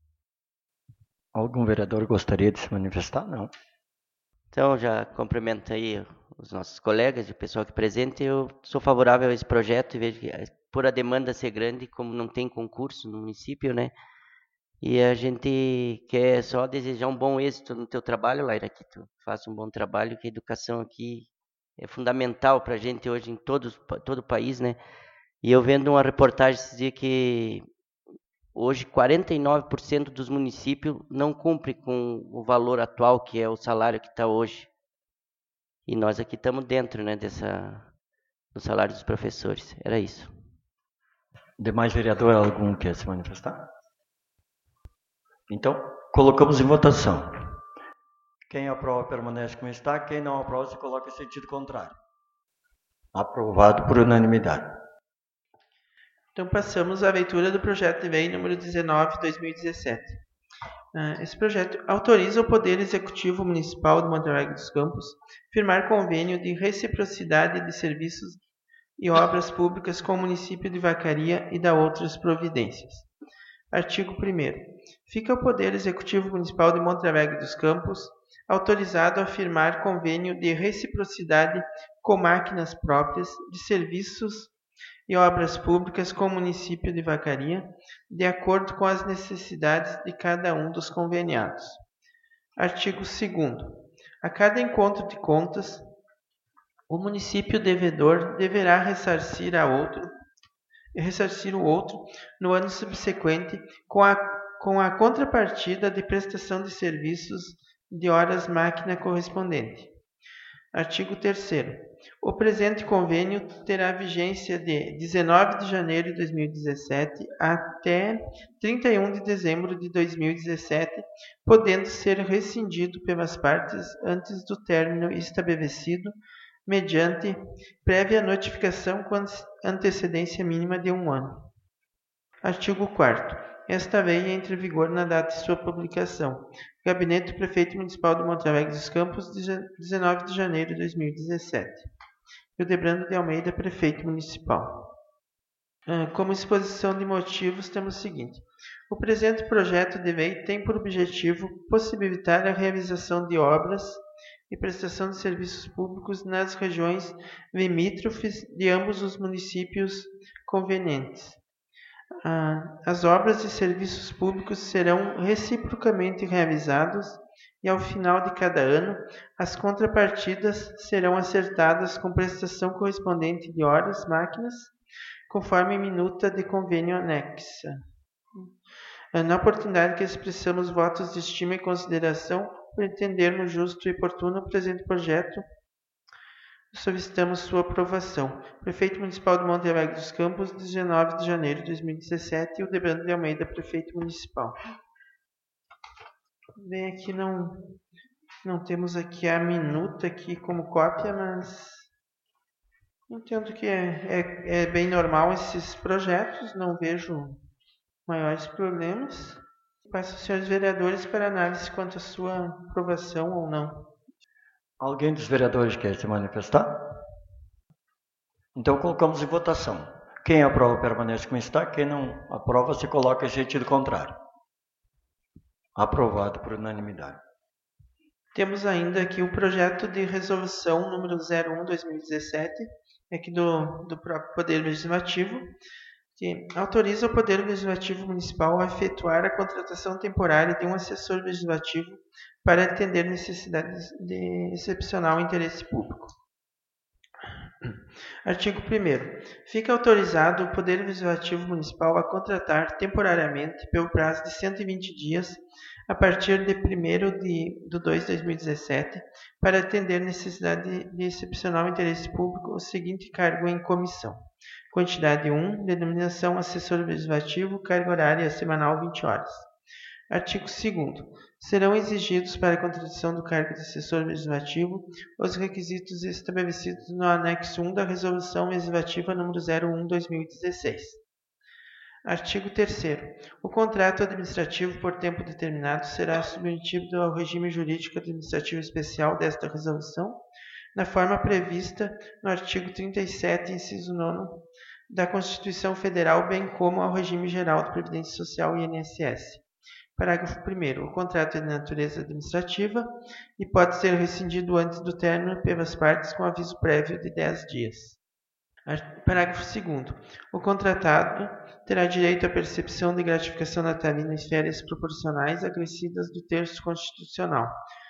Algum vereador gostaria de se manifestar? Não. Então, já cumprimento aí os nossos colegas e o pessoal aqui presente. Eu sou favorável a esse projeto e vejo que, por a demanda ser grande, como não tem concurso no município, né, e a gente quer só desejar um bom êxito no teu trabalho, Laira, que tu faça um bom trabalho, que a educação aqui é fundamental para a gente hoje em todo, todo o país, né? E eu vendo uma reportagem dizia que hoje quarenta e nove por cento dos municípios não cumprem com o valor atual, que é o salário que está hoje. E nós aqui estamos dentro, né, dessa, do salário dos professores. Era isso. Demais vereador, algum quer se manifestar? Então, colocamos em votação. Quem aprova permanece como está, quem não aprova se coloca em sentido contrário. Aprovado por unanimidade. Então, passamos à leitura do projeto de lei número dezenove, dois mil e dezessete. Esse projeto autoriza o Poder Executivo Municipal de Monte Alegre dos Campos firmar convênio de reciprocidade de serviços e obras públicas com o município de Vacaria e da outras providências. Artigo primeiro. Fica o Poder Executivo Municipal de Monte Alegre dos Campos autorizado a firmar convênio de reciprocidade com máquinas próprias de serviços e obras públicas com o município de Vacaria, de acordo com as necessidades de cada um dos conveniados. Artigo segundo. A cada encontro de contas, o município devedor deverá ressarcir a outro ressarcir o outro no ano subsequente com a, com a contrapartida de prestação de serviços de horas máquina correspondente. Artigo terceiro. O presente convênio terá vigência de dezenove de janeiro de dois mil e dezessete até trinta e um de dezembro de dois mil e dezessete, podendo ser rescindido pelas partes antes do término estabelecido, mediante prévia notificação com antecedência mínima de um ano. Artigo quarto. Esta lei entra em vigor na data de sua publicação. Gabinete do Prefeito Municipal de Monte Alegre dos Campos, dezenove de janeiro de dois mil e dezessete. Hildebrando de Almeida, Prefeito Municipal. Como exposição de motivos, temos o seguinte. O presente projeto de lei tem por objetivo possibilitar a realização de obras e prestação de serviços públicos nas regiões limítrofes de ambos os municípios convenientes. As obras e serviços públicos serão reciprocamente realizados e, ao final de cada ano, as contrapartidas serão acertadas com prestação correspondente de horas, máquinas, conforme minuta de convênio anexa. Na oportunidade que expressamos votos de estima e consideração por entendermos justo e oportuno o presente projeto, solicitamos sua aprovação. Prefeito Municipal de Monte Alegre dos Campos, dezenove de janeiro de dois mil e dezessete, Hildebrando de Almeida, Prefeito Municipal. Bem, aqui não, não temos aqui a minuta aqui como cópia, mas entendo que é, é, é bem normal esses projetos, não vejo maiores problemas. Passo aos senhores vereadores para análise quanto à sua aprovação ou não. Alguém dos vereadores quer se manifestar? Então colocamos em votação. Quem aprova permanece como está, quem não aprova se coloca em sentido contrário. Aprovado por unanimidade. Temos ainda aqui o projeto de resolução número zero um barra dois mil e dezessete, aqui do, do próprio Poder Legislativo, que autoriza o Poder Legislativo Municipal a efetuar a contratação temporária de um assessor legislativo para atender necessidades de excepcional interesse público. Artigo primeiro. Fica autorizado o Poder Legislativo Municipal a contratar temporariamente, pelo prazo de cento e vinte dias, a partir de primeiro de dois de dois mil e dezessete, para atender necessidade de excepcional interesse público, o seguinte cargo em comissão. Quantidade um, denominação assessor legislativo, carga horária semanal vinte horas. Artigo segundo. Serão exigidos para a contratação do cargo de assessor legislativo os requisitos estabelecidos no anexo um da Resolução Legislativa número zero um barra dois mil e dezesseis. Artigo terceiro. O contrato administrativo por tempo determinado será submetido ao regime jurídico administrativo especial desta resolução, na forma prevista no artigo trinta e sete, inciso nono, da Constituição Federal, bem como ao regime geral de Previdência Social e I N S S. Parágrafo primeiro. O contrato é de natureza administrativa e pode ser rescindido antes do término pelas partes com aviso prévio de dez dias. Parágrafo segundo. O contratado terá direito à percepção de gratificação natalina e férias proporcionais acrescidas do terço constitucional.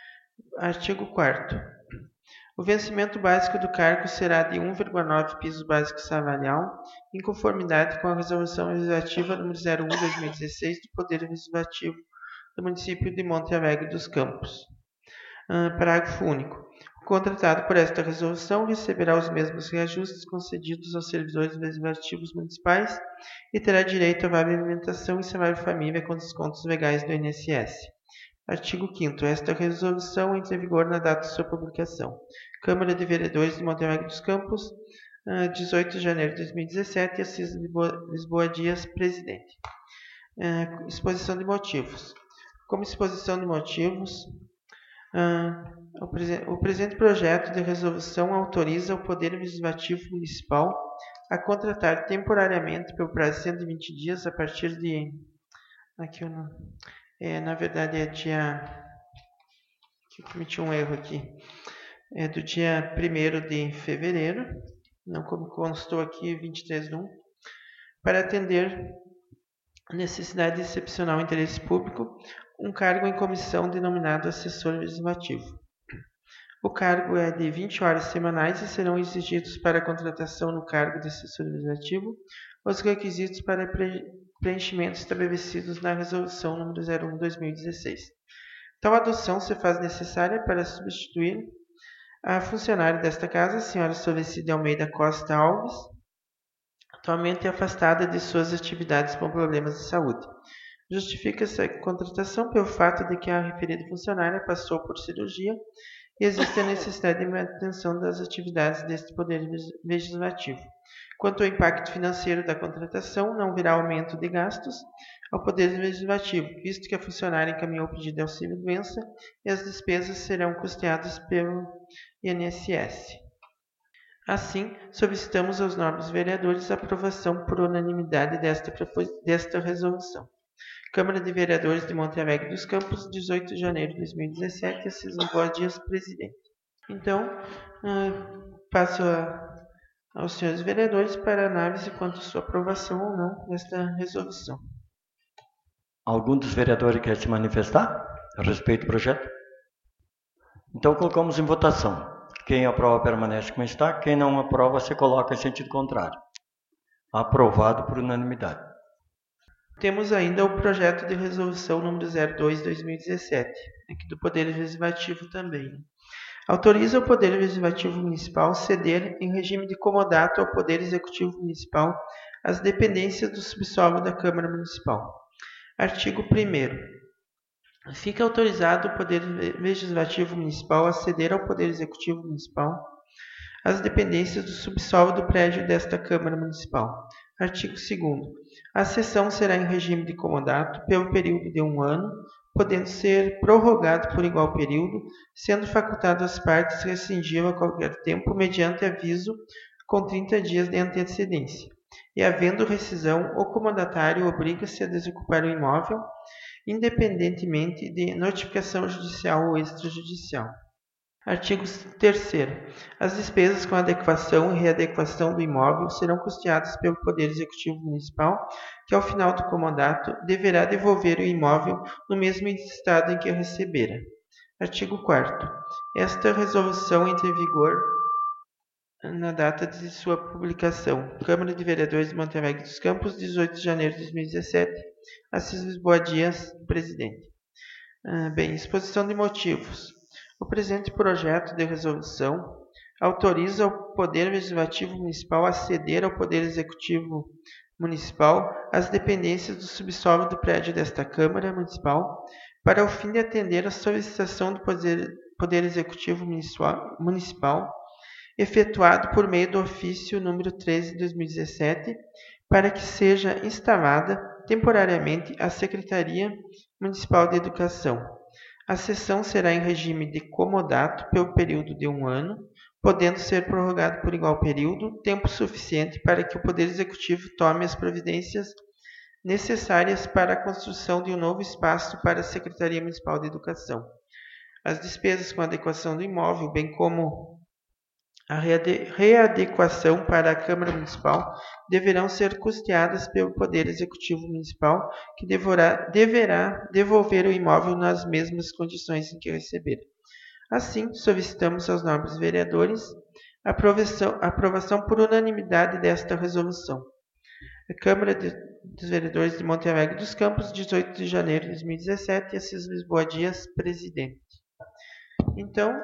Artigo quarto. O vencimento básico do cargo será de um vírgula nove piso básico salarial, em conformidade com a Resolução Legislativa número zero um barra dois mil e dezesseis do Poder Legislativo do município de Monte Alegre dos Campos. Uh, parágrafo único. O contratado por esta resolução receberá os mesmos reajustes concedidos aos servidores legislativos municipais e terá direito a vale alimentação e salário família com descontos legais do I N S S. Artigo quinto. Esta resolução entra em vigor na data de sua publicação. Câmara de Vereadores de Monte Alegre dos Campos, dezoito de janeiro de dois mil e dezessete, Assis Lisboa, Lisboa Dias, presidente. Uh, exposição de motivos. Como exposição de motivos, uh, o, presen o presente projeto de resolução autoriza o Poder Legislativo Municipal a contratar temporariamente, pelo prazo de cento e vinte dias, a partir de... Aqui eu não... É, na verdade é dia... Eu cometi um erro aqui. É do dia primeiro de fevereiro, não como constou aqui, vinte e três de um, para atender necessidade de excepcional interesse público, um cargo em comissão denominado assessor legislativo. O cargo é de vinte horas semanais e serão exigidos para a contratação no cargo de assessor legislativo os requisitos para pre preenchimento estabelecidos na Resolução número zero um barra dois mil e dezesseis. Tal adoção se faz necessária para substituir A funcionária desta casa, a senhora Suavecida de Almeida Costa Alves, atualmente afastada de suas atividades por problemas de saúde. Justifica-se a contratação pelo fato de que a referida funcionária passou por cirurgia e existe a necessidade de manutenção das atividades deste Poder Legislativo. Quanto ao impacto financeiro da contratação, não haverá aumento de gastos ao Poder Legislativo, visto que a funcionária encaminhou o pedido de auxílio-doença e as despesas serão custeadas pelo I N S S. Assim, solicitamos aos nobres vereadores a aprovação por unanimidade desta, desta resolução. Câmara de Vereadores de Monte Alegre dos Campos, dezoito de janeiro de dois mil e dezessete, Assis Lisboa Dias, presidente. Então, uh, passo a, aos senhores vereadores para análise quanto à sua aprovação ou não desta resolução. Algum dos vereadores quer se manifestar a respeito do projeto? Então, colocamos em votação. Quem aprova permanece como está, quem não aprova se coloca em sentido contrário. Aprovado por unanimidade. Temos ainda o projeto de resolução número zero dois de dois mil e dezessete, aqui do Poder Legislativo também. Autoriza o Poder Legislativo Municipal ceder em regime de comodato ao Poder Executivo Municipal as dependências do subsolo da Câmara Municipal. Artigo primeiro. Fica autorizado o Poder Legislativo Municipal a ceder ao Poder Executivo Municipal as dependências do subsolo do prédio desta Câmara Municipal. Artigo segundo. A cessão será em regime de comodato pelo período de um ano, podendo ser prorrogado por igual período, sendo facultado às partes rescindi-lo a qualquer tempo mediante aviso com trinta dias de antecedência. E havendo rescisão, o comodatário obriga-se a desocupar o imóvel, independentemente de notificação judicial ou extrajudicial. Artigo terceiro. As despesas com adequação e readequação do imóvel serão custeadas pelo Poder Executivo Municipal, que ao final do comodato deverá devolver o imóvel no mesmo estado em que o recebera. Artigo quarto. Esta resolução entra em vigor na data de sua publicação. Câmara de Vereadores de Monte Alegre dos Campos, dezoito de janeiro de dois mil e dezessete. Assis Lisboa Dias, presidente. Ah, bem, exposição de motivos. O presente projeto de resolução autoriza o Poder Legislativo Municipal a ceder ao Poder Executivo Municipal as dependências do subsolo do prédio desta Câmara Municipal para o fim de atender à solicitação do Poder, Poder Executivo Municipal, Municipal efetuado por meio do ofício número treze de dois mil e dezessete para que seja instalada temporariamente a Secretaria Municipal de Educação. A cessão será em regime de comodato pelo período de um ano, podendo ser prorrogado por igual período, tempo suficiente para que o Poder Executivo tome as providências necessárias para a construção de um novo espaço para a Secretaria Municipal de Educação. As despesas com adequação do imóvel, bem como a readequação para a Câmara Municipal, deverão ser custeadas pelo Poder Executivo Municipal, que deverá, deverá devolver o imóvel nas mesmas condições em que receber. Assim, solicitamos aos nobres vereadores a aprovação, a aprovação por unanimidade desta resolução. A Câmara de, dos Vereadores de Monte Alegre dos Campos, dezoito de janeiro de dois mil e dezessete, Assis Lisboa Dias, presidente. Então,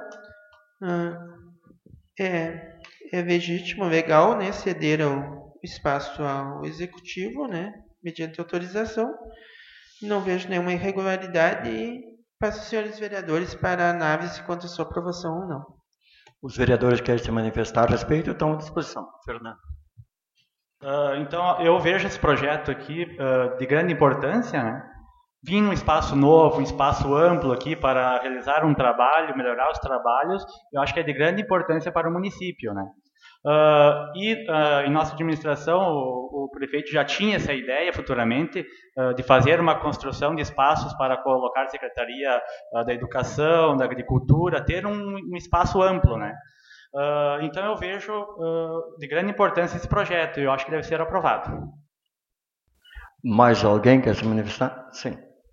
é, é legítimo, legal, né, ceder o espaço ao Executivo, né, mediante autorização. Não vejo nenhuma irregularidade e passo aos senhores vereadores para a análise quanto à sua aprovação ou não. Os vereadores querem se manifestar a respeito, estão à disposição. Fernando. Uh, então, eu vejo esse projeto aqui uh, de grande importância, né? Vim num espaço novo, um espaço amplo aqui para realizar um trabalho, melhorar os trabalhos, eu acho que é de grande importância para o município, né? Uh, e uh, em nossa administração, o, o prefeito já tinha essa ideia futuramente uh, de fazer uma construção de espaços para colocar a Secretaria uh, da Educação, da Agricultura, ter um, um espaço amplo, né? Uh, então eu vejo uh, de grande importância esse projeto e eu acho que deve ser aprovado. Mais alguém quer se manifestar? Sim.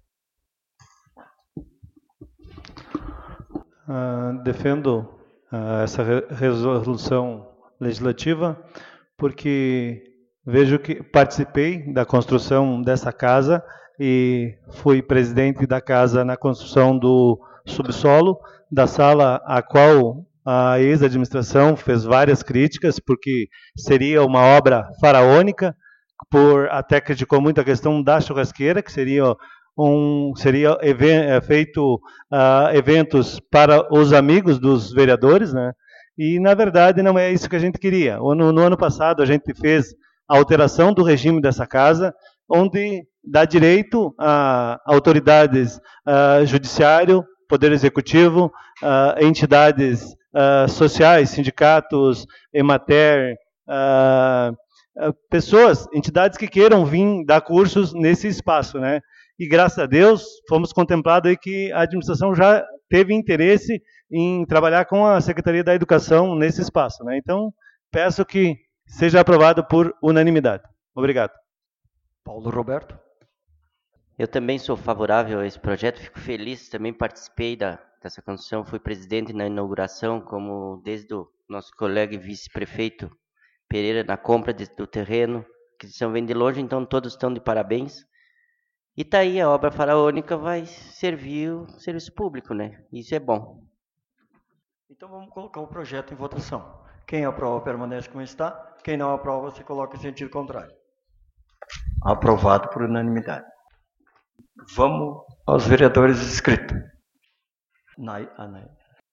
Uh, defendo uh, essa re resolução legislativa porque vejo que participei da construção dessa casa e fui presidente da casa na construção do subsolo da sala a qual A ex-administração fez várias críticas, porque seria uma obra faraônica, por até criticou muito a questão da churrasqueira, que seria um seria even, feito uh, eventos para os amigos dos vereadores, né? E na verdade não é isso que a gente queria. No, no ano passado a gente fez a alteração do regime dessa casa, onde dá direito a autoridades, uh, judiciário, poder executivo, uh, entidades uh, sociais, sindicatos, Emater, uh, pessoas, entidades que queiram vir dar cursos nesse espaço, né? E graças a Deus fomos contemplados aí que a administração já teve interesse em trabalhar com a Secretaria da Educação nesse espaço, né? Então, peço que seja aprovado por unanimidade. Obrigado. Paulo Roberto. Eu também sou favorável a esse projeto, fico feliz, também participei da, dessa construção, fui presidente na inauguração, como desde o nosso colega e vice-prefeito Pereira, na compra de, do terreno, que são vem de longe, então todos estão de parabéns. E tá aí, a obra faraônica vai servir o serviço público, né? Isso é bom. Então vamos colocar o projeto em votação. Quem aprova permanece como está, quem não aprova se coloca em sentido contrário. Aprovado por unanimidade. Vamos aos vereadores inscritos. Nay, Nay.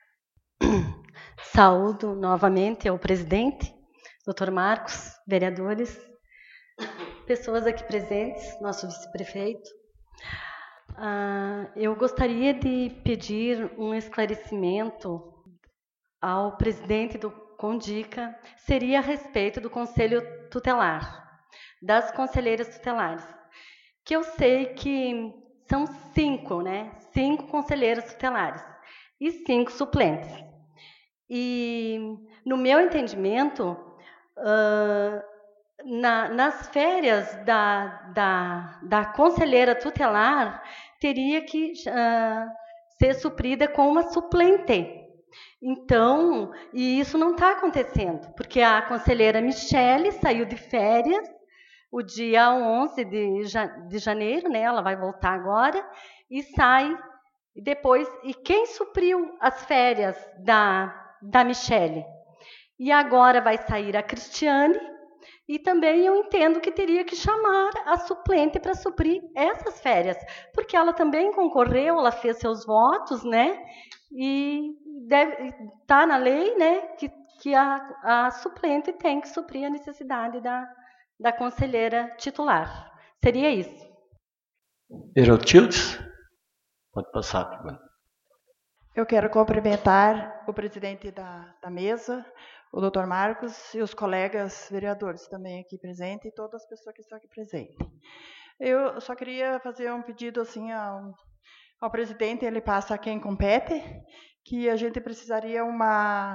Saúdo novamente ao presidente, doutor Marcos, vereadores, pessoas aqui presentes, nosso vice-prefeito. Ah, eu gostaria de pedir um esclarecimento ao presidente do Condica, seria a respeito do Conselho Tutelar, das conselheiras tutelares, que eu sei que são cinco, né? Cinco conselheiras tutelares e cinco suplentes. E, no meu entendimento, uh, na, nas férias da, da, da conselheira tutelar, teria que uh, ser suprida com uma suplente. Então, e isso não está acontecendo, porque a conselheira Michele saiu de férias o dia onze de, de janeiro, né? Ela vai voltar agora, e sai e depois. E quem supriu as férias da, da Michele? E agora vai sair a Cristiane, e também eu entendo que teria que chamar a suplente para suprir essas férias, porque ela também concorreu, ela fez seus votos, né? E deve tá na lei, né? Que, que a, a suplente tem que suprir a necessidade da, da conselheira titular. Seria isso. Herotildes? Pode passar, por favor. Eu quero cumprimentar o presidente da, da mesa, o doutor Marcos, e os colegas vereadores também aqui presentes, e todas as pessoas que estão aqui presentes. Eu só queria fazer um pedido assim ao, ao presidente, ele passa a quem compete, que a gente precisaria uma,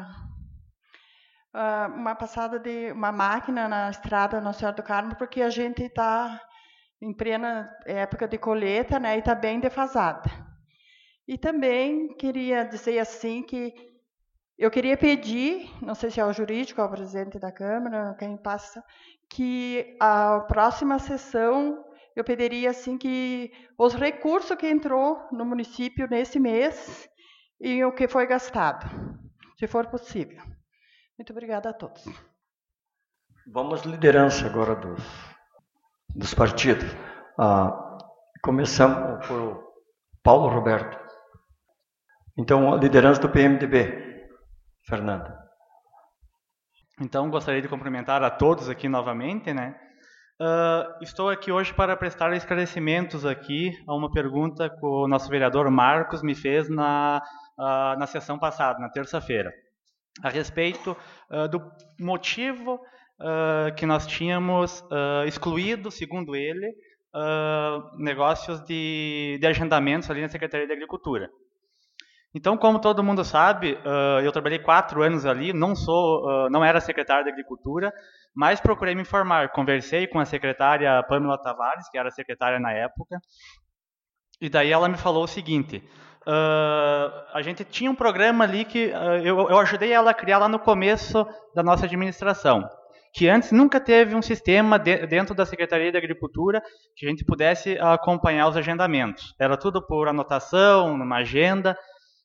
uma passada de uma máquina na estrada Nossa Senhora do Carmo, porque a gente está em plena época de colheita, né, e está bem defasada. E também queria dizer assim que eu queria pedir, não sei se é o jurídico, ao presidente da Câmara, quem passa, que a próxima sessão eu pediria assim que os recursos que entrou no município nesse mês e o que foi gastado, se for possível. Muito obrigada a todos. Vamos à liderança agora dos, dos partidos. Ah, começamos por Paulo Roberto. Então, a liderança do P M D B. Fernando. Então, gostaria de cumprimentar a todos aqui novamente, né? Uh, estou aqui hoje para prestar esclarecimentos aqui a uma pergunta que o nosso vereador Marcos me fez na, uh, na sessão passada, na terça-feira, a respeito uh, do motivo uh, que nós tínhamos uh, excluído, segundo ele, uh, negócios de, de agendamentos ali na Secretaria de Agricultura. Então, como todo mundo sabe, uh, eu trabalhei quatro anos ali, não sou, uh, não era secretário de Agricultura, mas procurei me informar. Conversei com a secretária Pamela Tavares, que era secretária na época, e daí ela me falou o seguinte, uh, a gente tinha um programa ali que uh, eu, eu ajudei ela a criar lá no começo da nossa administração, que antes nunca teve um sistema de, dentro da Secretaria de Agricultura que a gente pudesse acompanhar os agendamentos. Era tudo por anotação, numa agenda.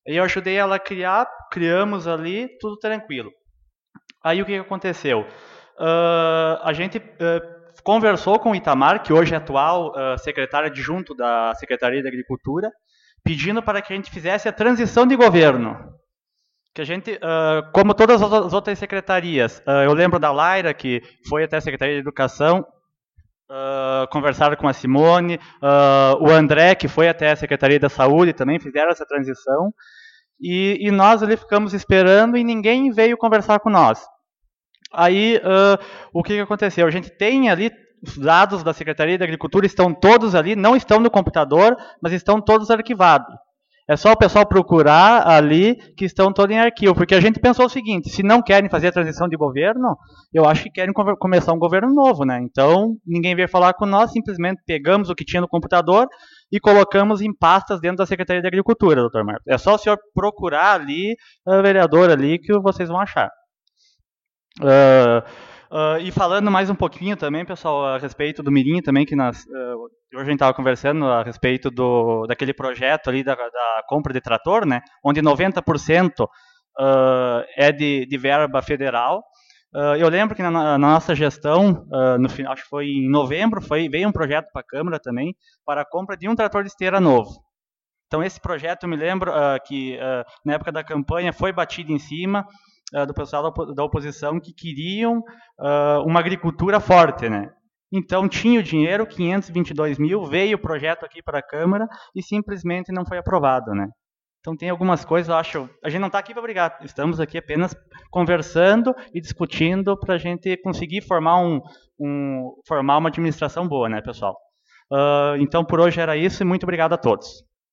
E eu ajudei ela a criar, criamos ali, tudo tranquilo. Aí o que aconteceu? Uh, a gente uh, conversou com o Itamar, que hoje é atual uh, secretário adjunto da Secretaria da Agricultura, pedindo para que a gente fizesse a transição de governo. Que a gente, uh, como todas as outras secretarias, uh, eu lembro da Laira, que foi até a Secretaria de Educação, uh, conversaram com a Simone, uh, o André, que foi até a Secretaria da Saúde, também fizeram essa transição, e, e nós ali ficamos esperando e ninguém veio conversar com nós. Aí, uh, o que, que aconteceu? A gente tem ali, os dados da Secretaria da Agricultura estão todos ali, não estão no computador, mas estão todos arquivados. É só o pessoal procurar ali, que estão todos em arquivo, porque a gente pensou o seguinte, se não querem fazer a transição de governo, eu acho que querem começar um governo novo, né? Então, ninguém veio falar com nós, simplesmente pegamos o que tinha no computador e colocamos em pastas dentro da Secretaria da Agricultura, doutor Marcos. É só o senhor procurar ali, o vereador ali, que vocês vão achar. Uh, uh, e falando mais um pouquinho também, pessoal, a respeito do Mirim também, que nós, uh, hoje a gente estava conversando a respeito do, daquele projeto ali da, da compra de trator, né, onde noventa por cento uh, é de, de verba federal. Uh, eu lembro que na, na nossa gestão, uh, no final, acho que foi em novembro, foi, veio um projeto para a Câmara também, para a compra de um trator de esteira novo. Então esse projeto, eu me lembro uh, que uh, na época da campanha foi batido em cima, do pessoal da oposição que queriam uh, uma agricultura forte, né? Então tinha o dinheiro, quinhentos e vinte e dois mil, veio o projeto aqui para a Câmara e simplesmente não foi aprovado, né? Então tem algumas coisas, eu acho, a gente não está aqui para brigar, estamos aqui apenas conversando e discutindo para a gente conseguir formar, um, um, formar uma administração boa, né, pessoal? Uh, então por hoje era isso e muito obrigado a todos.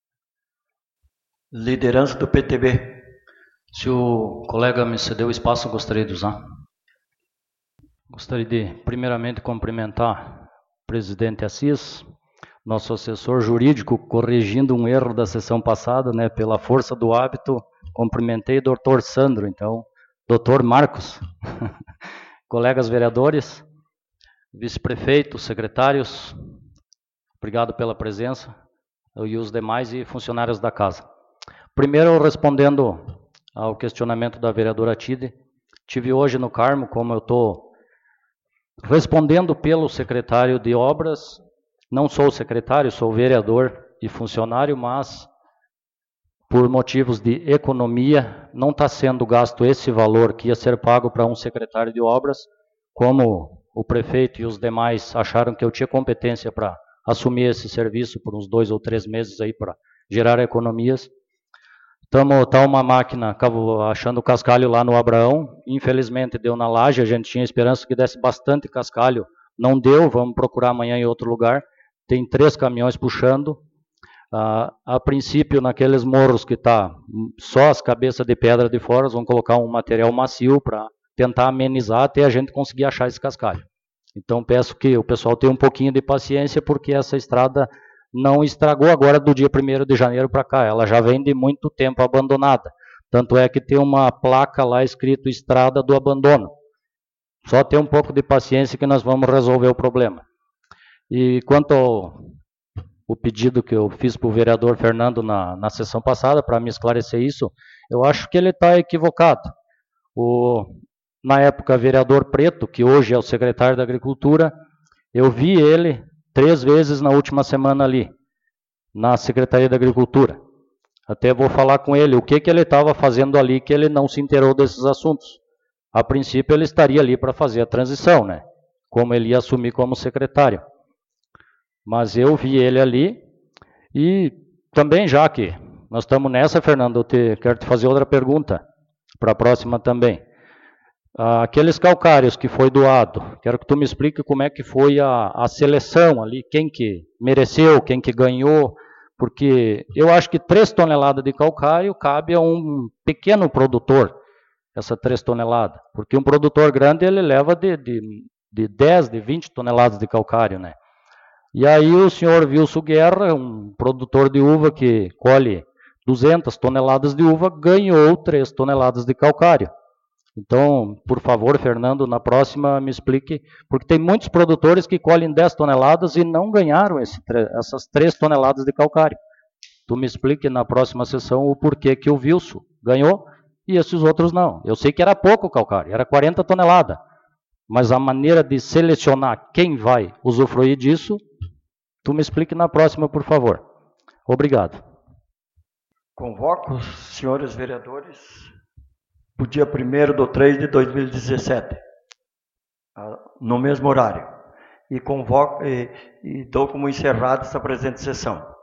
Liderança do P T B. Se o colega me cedeu o espaço, eu gostaria de usar. Gostaria de, primeiramente, cumprimentar o presidente Assis, nosso assessor jurídico, corrigindo um erro da sessão passada, né, pela força do hábito, cumprimentei o doutor Sandro, então, doutor Marcos, colegas vereadores, vice-prefeitos, secretários, obrigado pela presença, e os demais e funcionários da casa. Primeiro, respondendo ao questionamento da vereadora Tide, tive hoje no Carmo, como eu estou respondendo pelo secretário de obras, não sou secretário, sou vereador e funcionário, mas por motivos de economia, não está sendo gasto esse valor que ia ser pago para um secretário de obras, como o prefeito e os demais acharam que eu tinha competência para assumir esse serviço por uns dois ou três meses aí para gerar economias. Estamos, tá uma máquina achando cascalho lá no Abraão, infelizmente deu na laje, a gente tinha esperança que desse bastante cascalho, não deu, vamos procurar amanhã em outro lugar, tem três caminhões puxando, ah, a princípio naqueles morros que está só as cabeças de pedra de fora, vão colocar um material macio para tentar amenizar até a gente conseguir achar esse cascalho. Então peço que o pessoal tenha um pouquinho de paciência, porque essa estrada não estragou agora do dia primeiro de janeiro para cá, ela já vem de muito tempo abandonada. Tanto é que tem uma placa lá escrito Estrada do Abandono. Só ter um pouco de paciência que nós vamos resolver o problema. E quanto ao o pedido que eu fiz para o vereador Fernando na, na sessão passada, para me esclarecer isso, eu acho que ele está equivocado. O, na época, vereador Preto, que hoje é o secretário da Agricultura, eu vi ele três vezes na última semana ali, na Secretaria da Agricultura. Até vou falar com ele o que, que ele estava fazendo ali, que ele não se inteirou desses assuntos. A princípio ele estaria ali para fazer a transição, né? Como ele ia assumir como secretário. Mas eu vi ele ali, e também já que nós estamos nessa, Fernando, eu te, quero te fazer outra pergunta, para a próxima também. Aqueles calcários que foi doado, quero que tu me explique como é que foi a, a seleção ali, quem que mereceu, quem que ganhou, porque eu acho que três toneladas de calcário cabe a um pequeno produtor, essa três toneladas, porque um produtor grande ele leva de, de, de dez, de vinte toneladas de calcário, né? E aí o senhor Wilson Guerra, um produtor de uva que colhe duzentas toneladas de uva, ganhou três toneladas de calcário. Então, por favor, Fernando, na próxima me explique, porque tem muitos produtores que colhem dez toneladas e não ganharam esse, essas três toneladas de calcário. tu me explique na próxima sessão o porquê que o Wilson ganhou e esses outros não. Eu sei que era pouco calcário, era quarenta toneladas, mas a maneira de selecionar quem vai usufruir disso, tu me explique na próxima, por favor. Obrigado. Convoco os senhores vereadores para o dia primeiro de três de dois mil e dezessete, no mesmo horário. E convoco e, e dou como encerrada essa presente sessão.